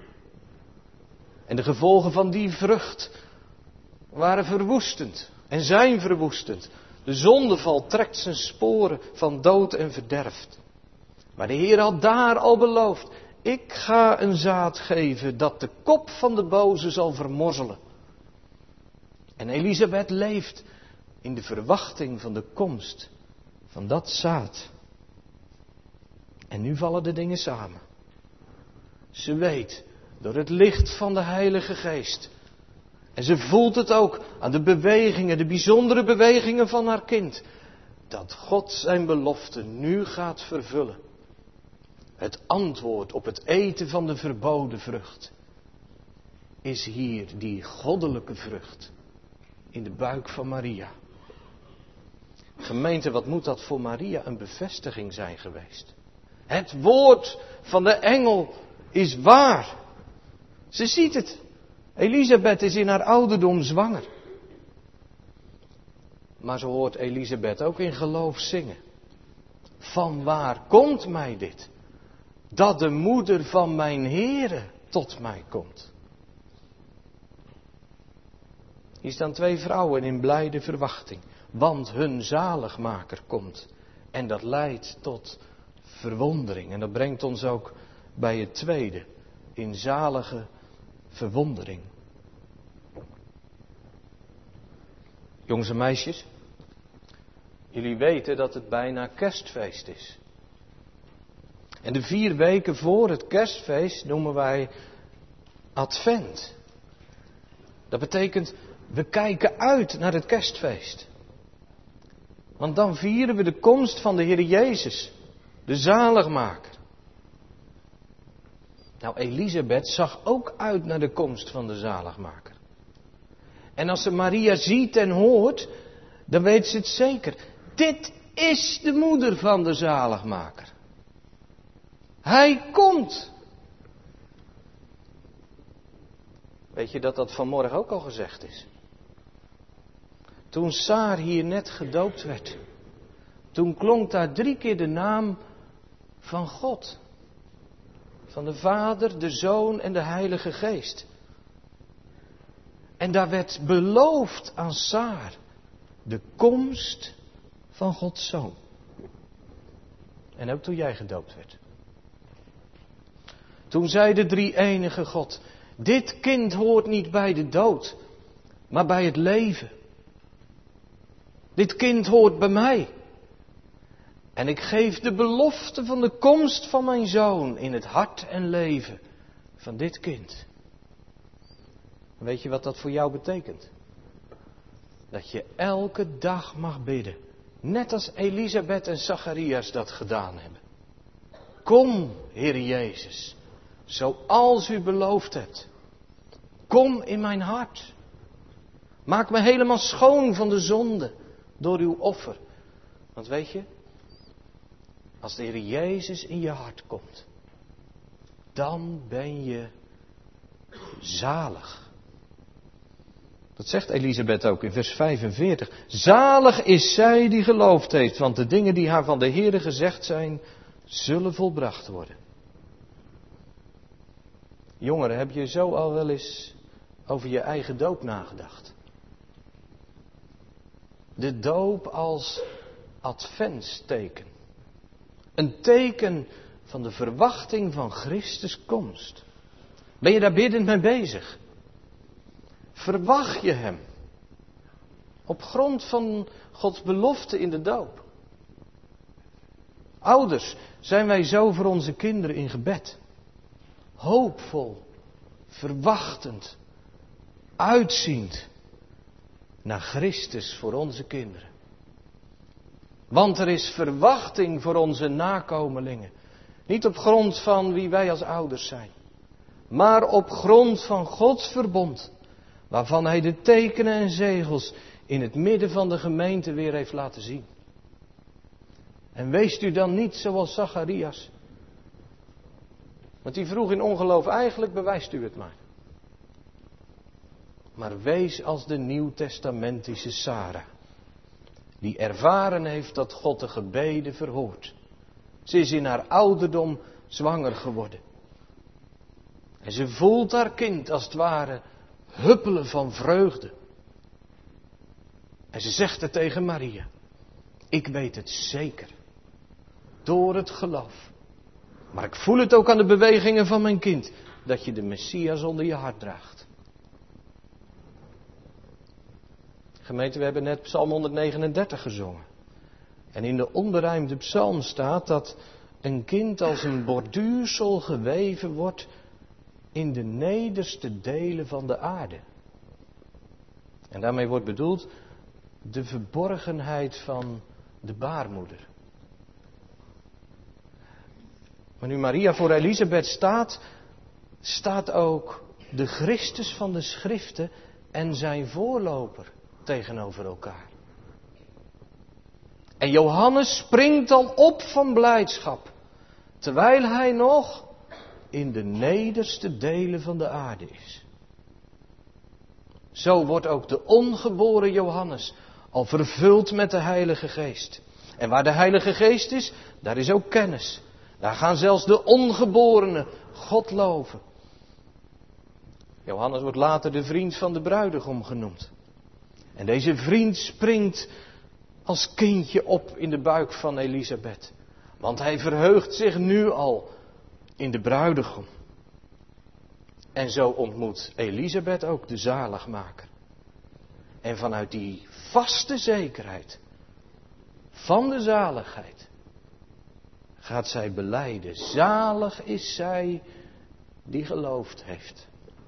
En de gevolgen van die vrucht waren verwoestend en zijn verwoestend. De zondeval trekt zijn sporen van dood en verderf. Maar de Heer had daar al beloofd, ik ga een zaad geven dat de kop van de boze zal vermorzelen. En Elisabeth leeft in de verwachting van de komst van dat zaad. En nu vallen de dingen samen. Ze weet door het licht van de Heilige Geest. En ze voelt het ook aan de bewegingen, de bijzondere bewegingen van haar kind. Dat God zijn belofte nu gaat vervullen. Het antwoord op het eten van de verboden vrucht is hier die goddelijke vrucht in de buik van Maria. Gemeente, wat moet dat voor Maria een bevestiging zijn geweest? Het woord van de engel is waar. Ze ziet het. Elisabeth is in haar ouderdom zwanger. Maar ze hoort Elisabeth ook in geloof zingen. Van waar komt mij dit? Dat de moeder van mijn Heere tot mij komt. Hier staan twee vrouwen in blijde verwachting. Want hun zaligmaker komt. En dat leidt tot verwondering. En dat brengt ons ook bij het tweede. In zalige verwondering. Jongens en meisjes. Jullie weten dat het bijna kerstfeest is. En de vier weken voor het kerstfeest noemen wij Advent. Dat betekent, we kijken uit naar het kerstfeest. Want dan vieren we de komst van de Heer Jezus, de zaligmaker. Nou, Elisabeth zag ook uit naar de komst van de zaligmaker. En als ze Maria ziet en hoort, dan weet ze het zeker. Dit is de moeder van de zaligmaker. Hij komt. Weet je dat dat vanmorgen ook al gezegd is? Toen Saar hier net gedoopt werd, toen klonk daar drie keer de naam van God. Van de Vader, de Zoon en de Heilige Geest. En daar werd beloofd aan Saar de komst van Gods Zoon. En ook toen jij gedoopt werd. Toen zei de drie-enige God, dit kind hoort niet bij de dood, maar bij het leven. Dit kind hoort bij mij. En ik geef de belofte van de komst van mijn zoon in het hart en leven van dit kind. Weet je wat dat voor jou betekent? Dat je elke dag mag bidden. Net als Elisabeth en Zacharias dat gedaan hebben. Kom, Heer Jezus, zoals u beloofd hebt. Kom in mijn hart. Maak me helemaal schoon van de zonde door uw offer. Want weet je, als de Heer Jezus in je hart komt, dan ben je zalig. Dat zegt Elisabeth ook in vers vijfenveertig. Zalig is zij die geloofd heeft, want de dingen die haar van de Heere gezegd zijn, zullen volbracht worden. Jongeren, heb je zo al wel eens over je eigen doop nagedacht? De doop als adventsteken. Een teken van de verwachting van Christus komst. Ben je daar biddend mee bezig? Verwacht je hem? Op grond van Gods belofte in de doop. Ouders, zijn wij zo voor onze kinderen in gebed? hoopvol, verwachtend, uitziend naar Christus voor onze kinderen. Want er is verwachting voor onze nakomelingen. Niet op grond van wie wij als ouders zijn, maar op grond van Gods verbond, waarvan Hij de tekenen en zegels in het midden van de gemeente weer heeft laten zien. En weest u dan niet zoals Zacharias. Want die vroeg in ongeloof, eigenlijk bewijst u het maar. Maar wees als de nieuwtestamentische Sara, die ervaren heeft dat God de gebeden verhoort. Ze is in haar ouderdom zwanger geworden. En ze voelt haar kind als het ware huppelen van vreugde. En ze zegt het tegen Maria. Ik weet het zeker. Door het geloof. Maar ik voel het ook aan de bewegingen van mijn kind. Dat je de Messias onder je hart draagt. Gemeente, we hebben net Psalm honderdnegenendertig gezongen. En in de onberijmde psalm staat dat een kind als een borduursel geweven wordt in de nederste delen van de aarde. En daarmee wordt bedoeld de verborgenheid van de baarmoeder. Maar nu Maria voor Elisabeth staat, staat ook de Christus van de Schriften en zijn voorloper tegenover elkaar. En Johannes springt al op van blijdschap, terwijl hij nog in de nederste delen van de aarde is. Zo wordt ook de ongeboren Johannes al vervuld met de Heilige Geest. En waar de Heilige Geest is, daar is ook kennis. Daar gaan zelfs de ongeborenen God loven. Johannes wordt later de vriend van de bruidegom genoemd. En deze vriend springt als kindje op in de buik van Elisabeth. Want hij verheugt zich nu al in de bruidegom. En zo ontmoet Elisabeth ook de zaligmaker. En vanuit die vaste zekerheid van de zaligheid gaat zij belijden. Zalig is zij die geloofd heeft.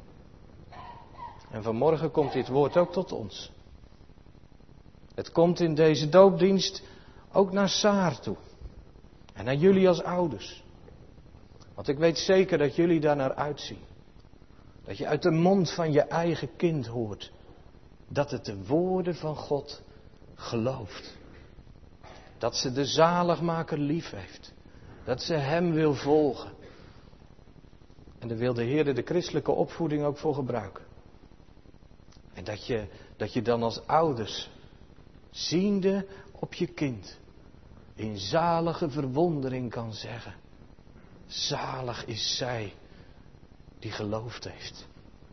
En vanmorgen komt dit woord ook tot ons. Het komt in deze doopdienst ook naar Saar toe. En naar jullie als ouders. Want ik weet zeker dat jullie daar naar uitzien. Dat je uit de mond van je eigen kind hoort dat het de woorden van God gelooft. Dat ze de zaligmaker lief heeft. Dat ze hem wil volgen. En daar wil de Heer de christelijke opvoeding ook voor gebruiken. En dat je, dat je dan als ouders, ziende op je kind, in zalige verwondering kan zeggen: zalig is zij die geloofd heeft.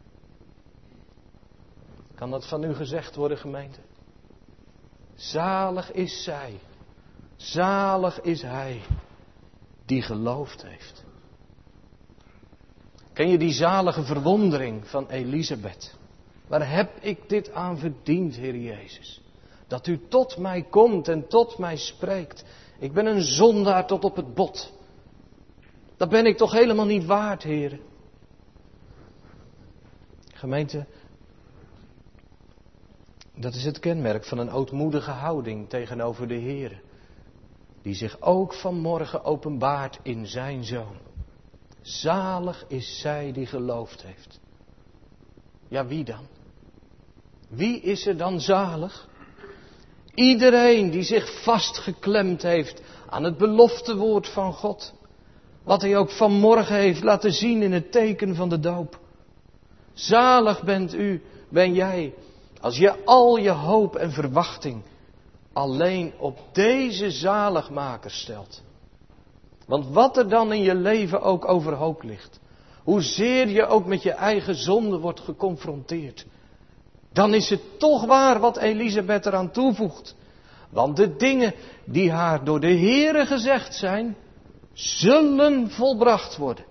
Kan dat van u gezegd worden, gemeente? Zalig is zij, zalig is hij die geloofd heeft. Ken je die zalige verwondering van Elisabeth? Waar heb ik dit aan verdiend, Heer Jezus? Dat u tot mij komt en tot mij spreekt. Ik ben een zondaar tot op het bot. Dat ben ik toch helemaal niet waard, Heer. Gemeente, dat is het kenmerk van een ootmoedige houding tegenover de Heer. Die zich ook vanmorgen openbaart in zijn Zoon. Zalig is zij die geloofd heeft. Ja, wie dan? Wie is er dan zalig? Iedereen die zich vastgeklemd heeft aan het beloftewoord van God. Wat hij ook vanmorgen heeft laten zien in het teken van de doop. Zalig bent u, ben jij, als je al je hoop en verwachting alleen op deze zaligmaker stelt. Want wat er dan in je leven ook overhoop ligt, hoezeer je ook met je eigen zonde wordt geconfronteerd, dan is het toch waar wat Elisabeth eraan toevoegt. Want de dingen die haar door de Heere gezegd zijn, zullen volbracht worden.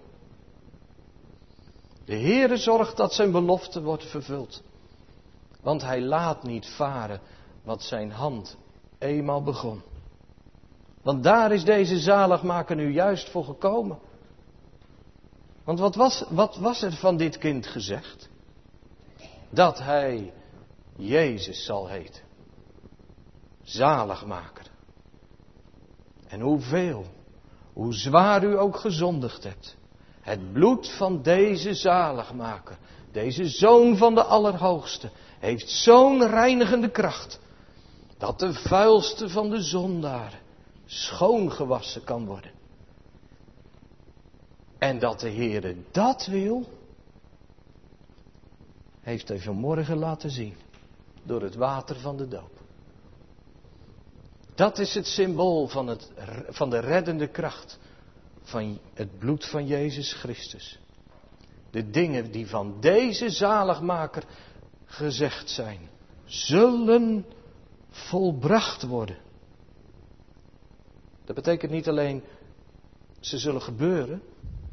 De Heere zorgt dat zijn belofte wordt vervuld. Want hij laat niet varen wat zijn hand eenmaal begon. Want daar is deze zaligmaker nu juist voor gekomen. Want wat was, wat was er van dit kind gezegd? Dat hij Jezus zal heten. Zaligmaker. En hoeveel, hoe zwaar u ook gezondigd hebt. Het bloed van deze zaligmaker, deze Zoon van de Allerhoogste, heeft zo'n reinigende kracht, dat de vuilste van de zondaren schoongewassen kan worden. En dat de Heere dat wil, heeft hij vanmorgen laten zien, door het water van de doop. Dat is het symbool van, het, van de reddende kracht van het bloed van Jezus Christus. De dingen die van deze zaligmaker gezegd zijn, zullen volbracht worden. Dat betekent niet alleen, ze zullen gebeuren.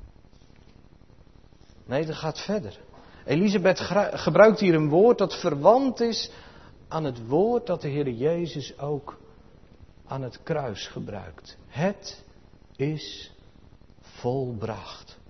Nee, dat gaat verder. Elisabeth gebruikt hier een woord dat verwant is aan het woord dat de Heer Jezus ook aan het kruis gebruikt. Het is volbracht.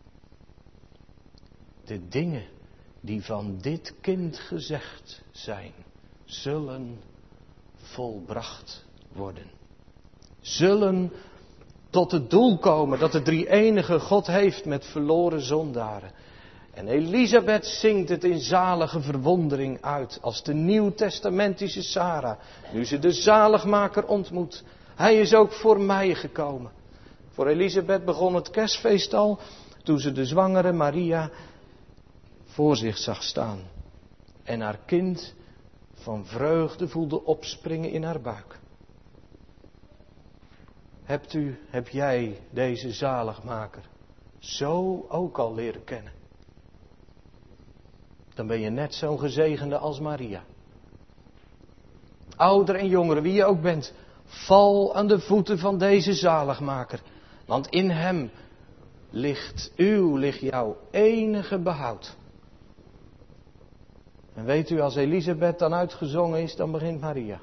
De dingen die van dit kind gezegd zijn, zullen volbracht worden. Zullen tot het doel komen dat de drie-enige God heeft met verloren zondaren. En Elisabeth zingt het in zalige verwondering uit als de nieuwtestamentische Sarah. Nu ze de zaligmaker ontmoet. Hij is ook voor mij gekomen. Voor Elisabeth begon het kerstfeest al toen ze de zwangere Maria voor zich zag staan. En haar kind van vreugde voelde opspringen in haar buik. Hebt u, heb jij deze zaligmaker zo ook al leren kennen? Dan ben je net zo'n gezegende als Maria. Ouder en jongere, wie je ook bent, val aan de voeten van deze zaligmaker. Want in hem ligt uw, ligt jouw enige behoud. En weet u, als Elisabeth dan uitgezongen is, dan begint Maria.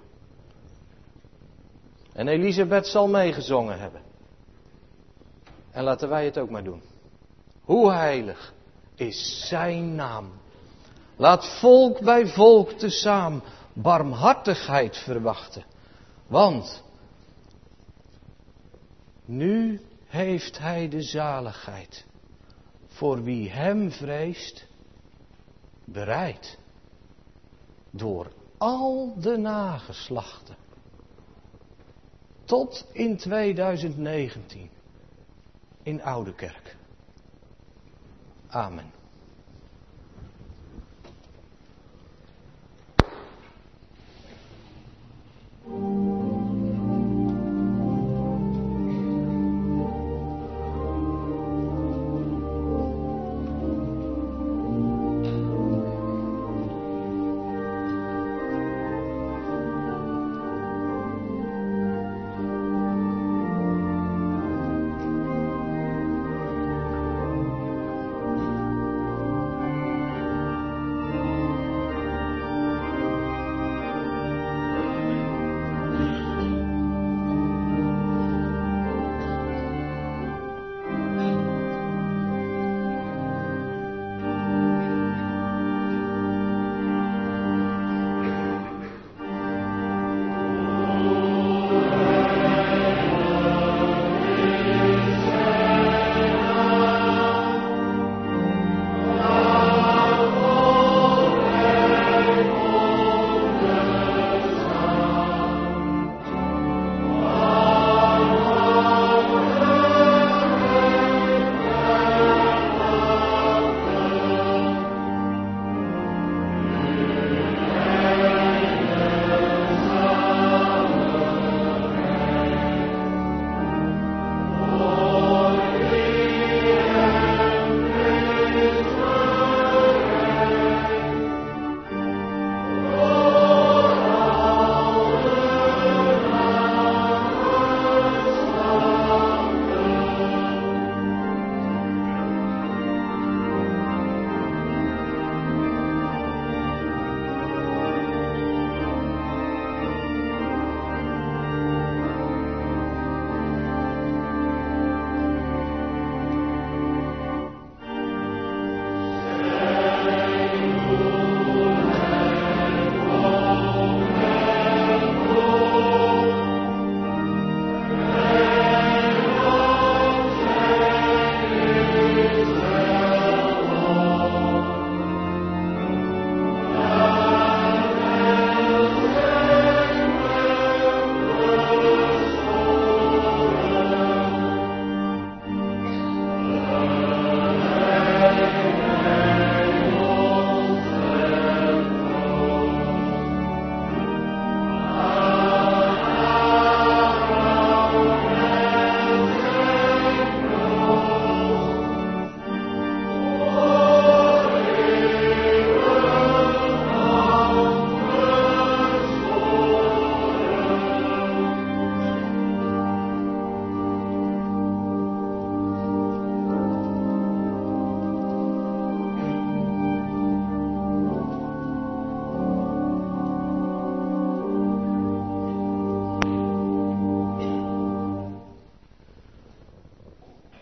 En Elisabeth zal meegezongen hebben. En laten wij het ook maar doen. Hoe heilig is zijn naam. Laat volk bij volk tezamen barmhartigheid verwachten. Want nu heeft hij de zaligheid voor wie hem vreest bereid. Door al de nageslachten. Tot in tweeduizend negentien. In Oudekerk. Amen.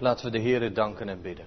Laten we de Heere danken en bidden.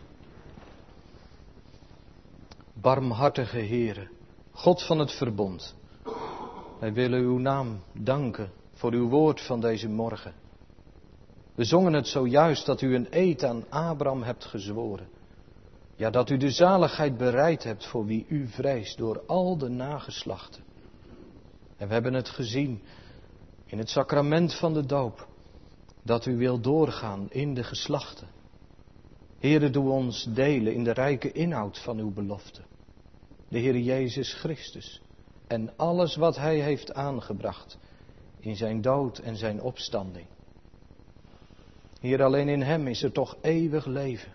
Barmhartige Heere, God van het verbond. Wij willen uw naam danken voor uw woord van deze morgen. We zongen het zojuist dat u een eed aan Abraham hebt gezworen. Ja, dat u de zaligheid bereid hebt voor wie u vreest door al de nageslachten. En we hebben het gezien in het sacrament van de doop. Dat u wil doorgaan in de geslachten. Heere, doe ons delen in de rijke inhoud van uw belofte. De Heer Jezus Christus en alles wat Hij heeft aangebracht in zijn dood en zijn opstanding. Heer, alleen in Hem is er toch eeuwig leven.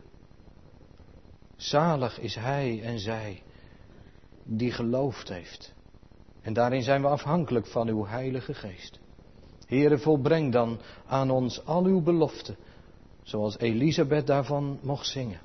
Zalig is Hij en zij die geloofd heeft. En daarin zijn we afhankelijk van uw Heilige Geest. Heere, volbreng dan aan ons al uw beloften, zoals Elisabeth daarvan mocht zingen.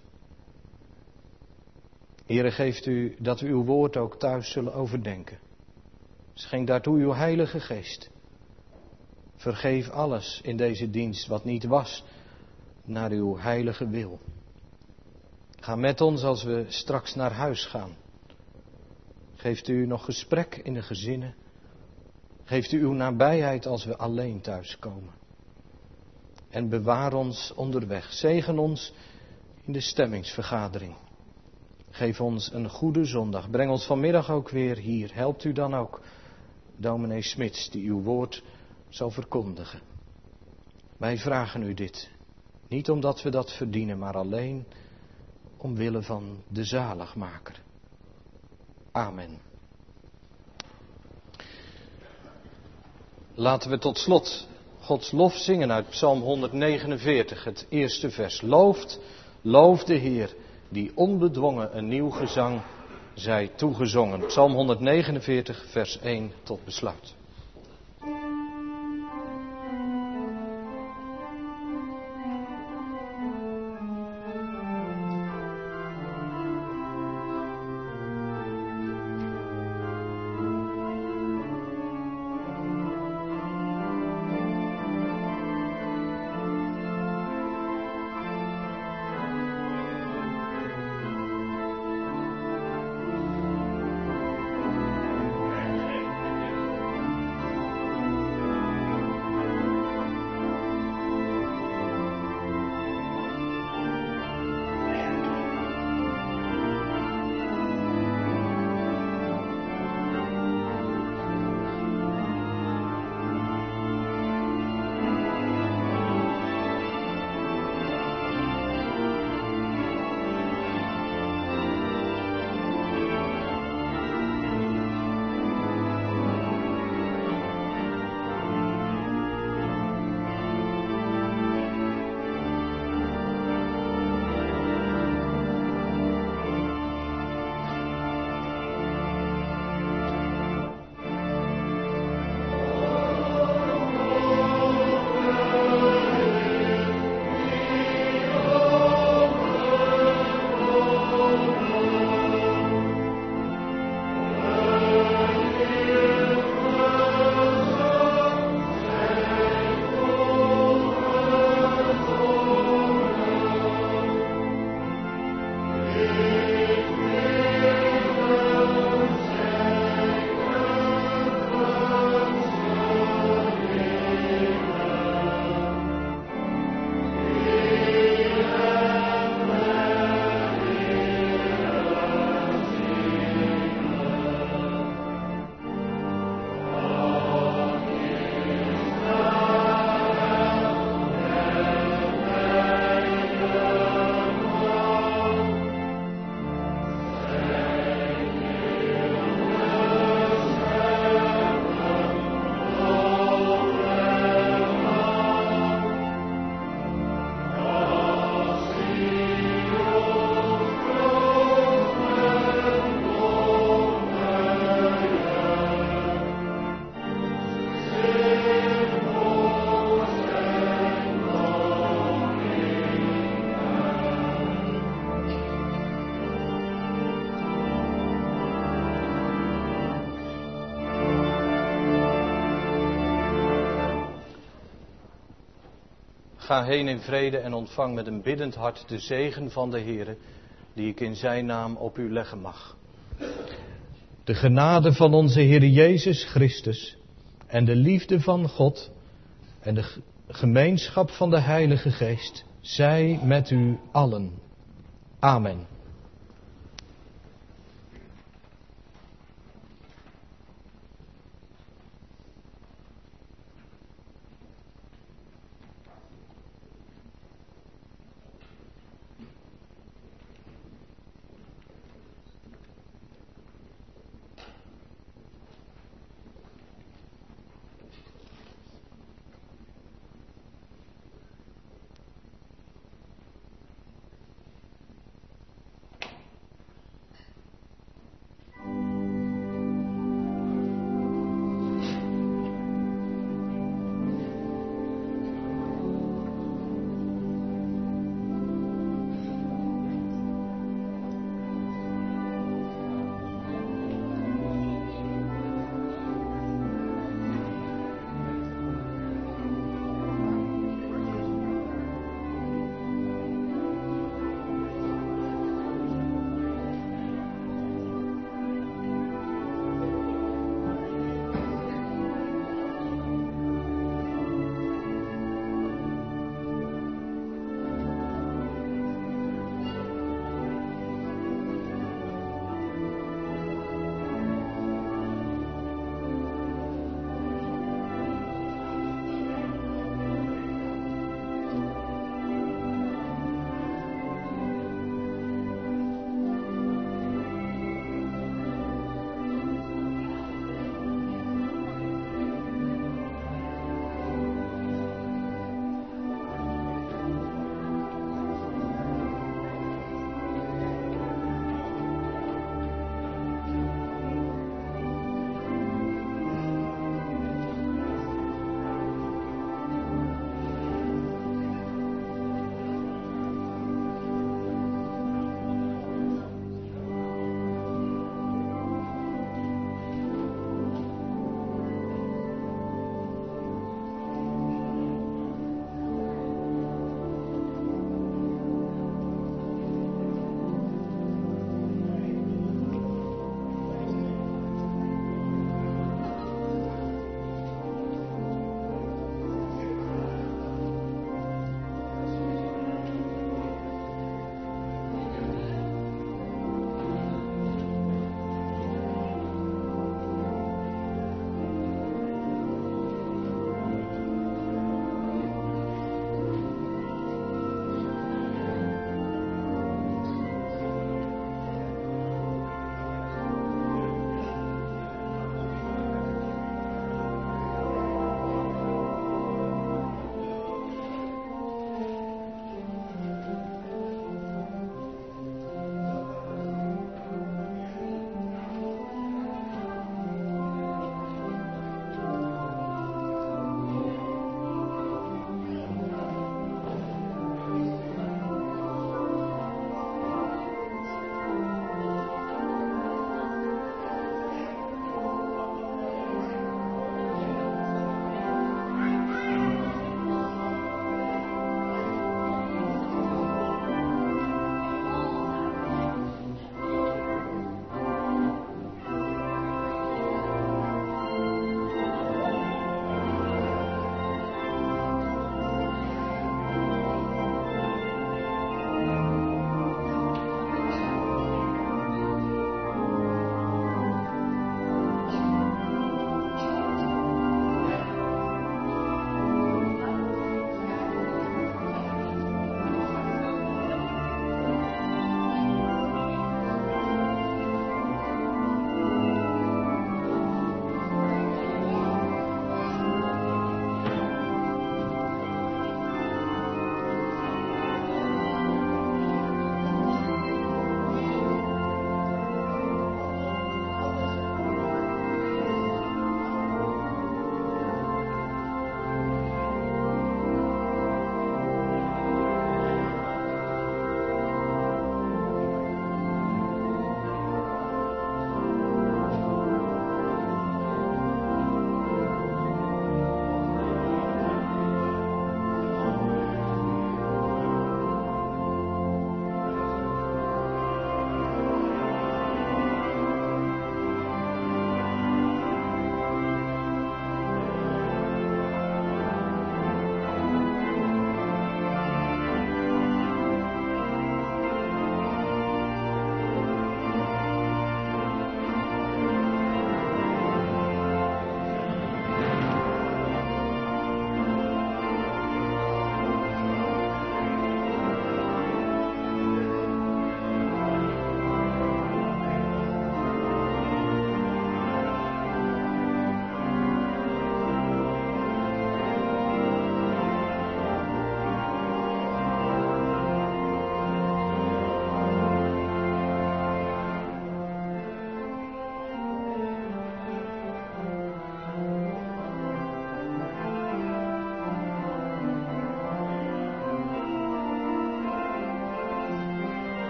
Heere, geeft u dat we uw woord ook thuis zullen overdenken. Schenk daartoe uw Heilige Geest. Vergeef alles in deze dienst wat niet was, naar uw heilige wil. Ga met ons als we straks naar huis gaan. Geeft u nog gesprek in de gezinnen. Geeft u uw nabijheid als we alleen thuiskomen. En bewaar ons onderweg. Zegen ons in de stemmingsvergadering. Geef ons een goede zondag. Breng ons vanmiddag ook weer hier. Helpt u dan ook dominee Smits die uw woord zal verkondigen. Wij vragen u dit. Niet omdat we dat verdienen, maar alleen omwille van de zaligmaker. Amen. Laten we tot slot Gods lof zingen uit Psalm honderdnegenenveertig, het eerste vers. Looft, loof de Heer, die onbedwongen een nieuw gezang zij toegezongen. Psalm honderdnegenenveertig, vers één tot besluit. Ga heen in vrede en ontvang met een biddend hart de zegen van de Heere, die ik in zijn naam op u leggen mag. De genade van onze Heer Jezus Christus en de liefde van God en de gemeenschap van de Heilige Geest zij met u allen. Amen.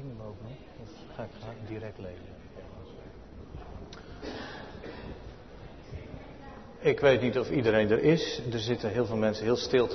lezen hem ook nog? Of ga ik ga ik direct lezen? Ik weet niet of iedereen er is. Er zitten heel veel mensen heel stil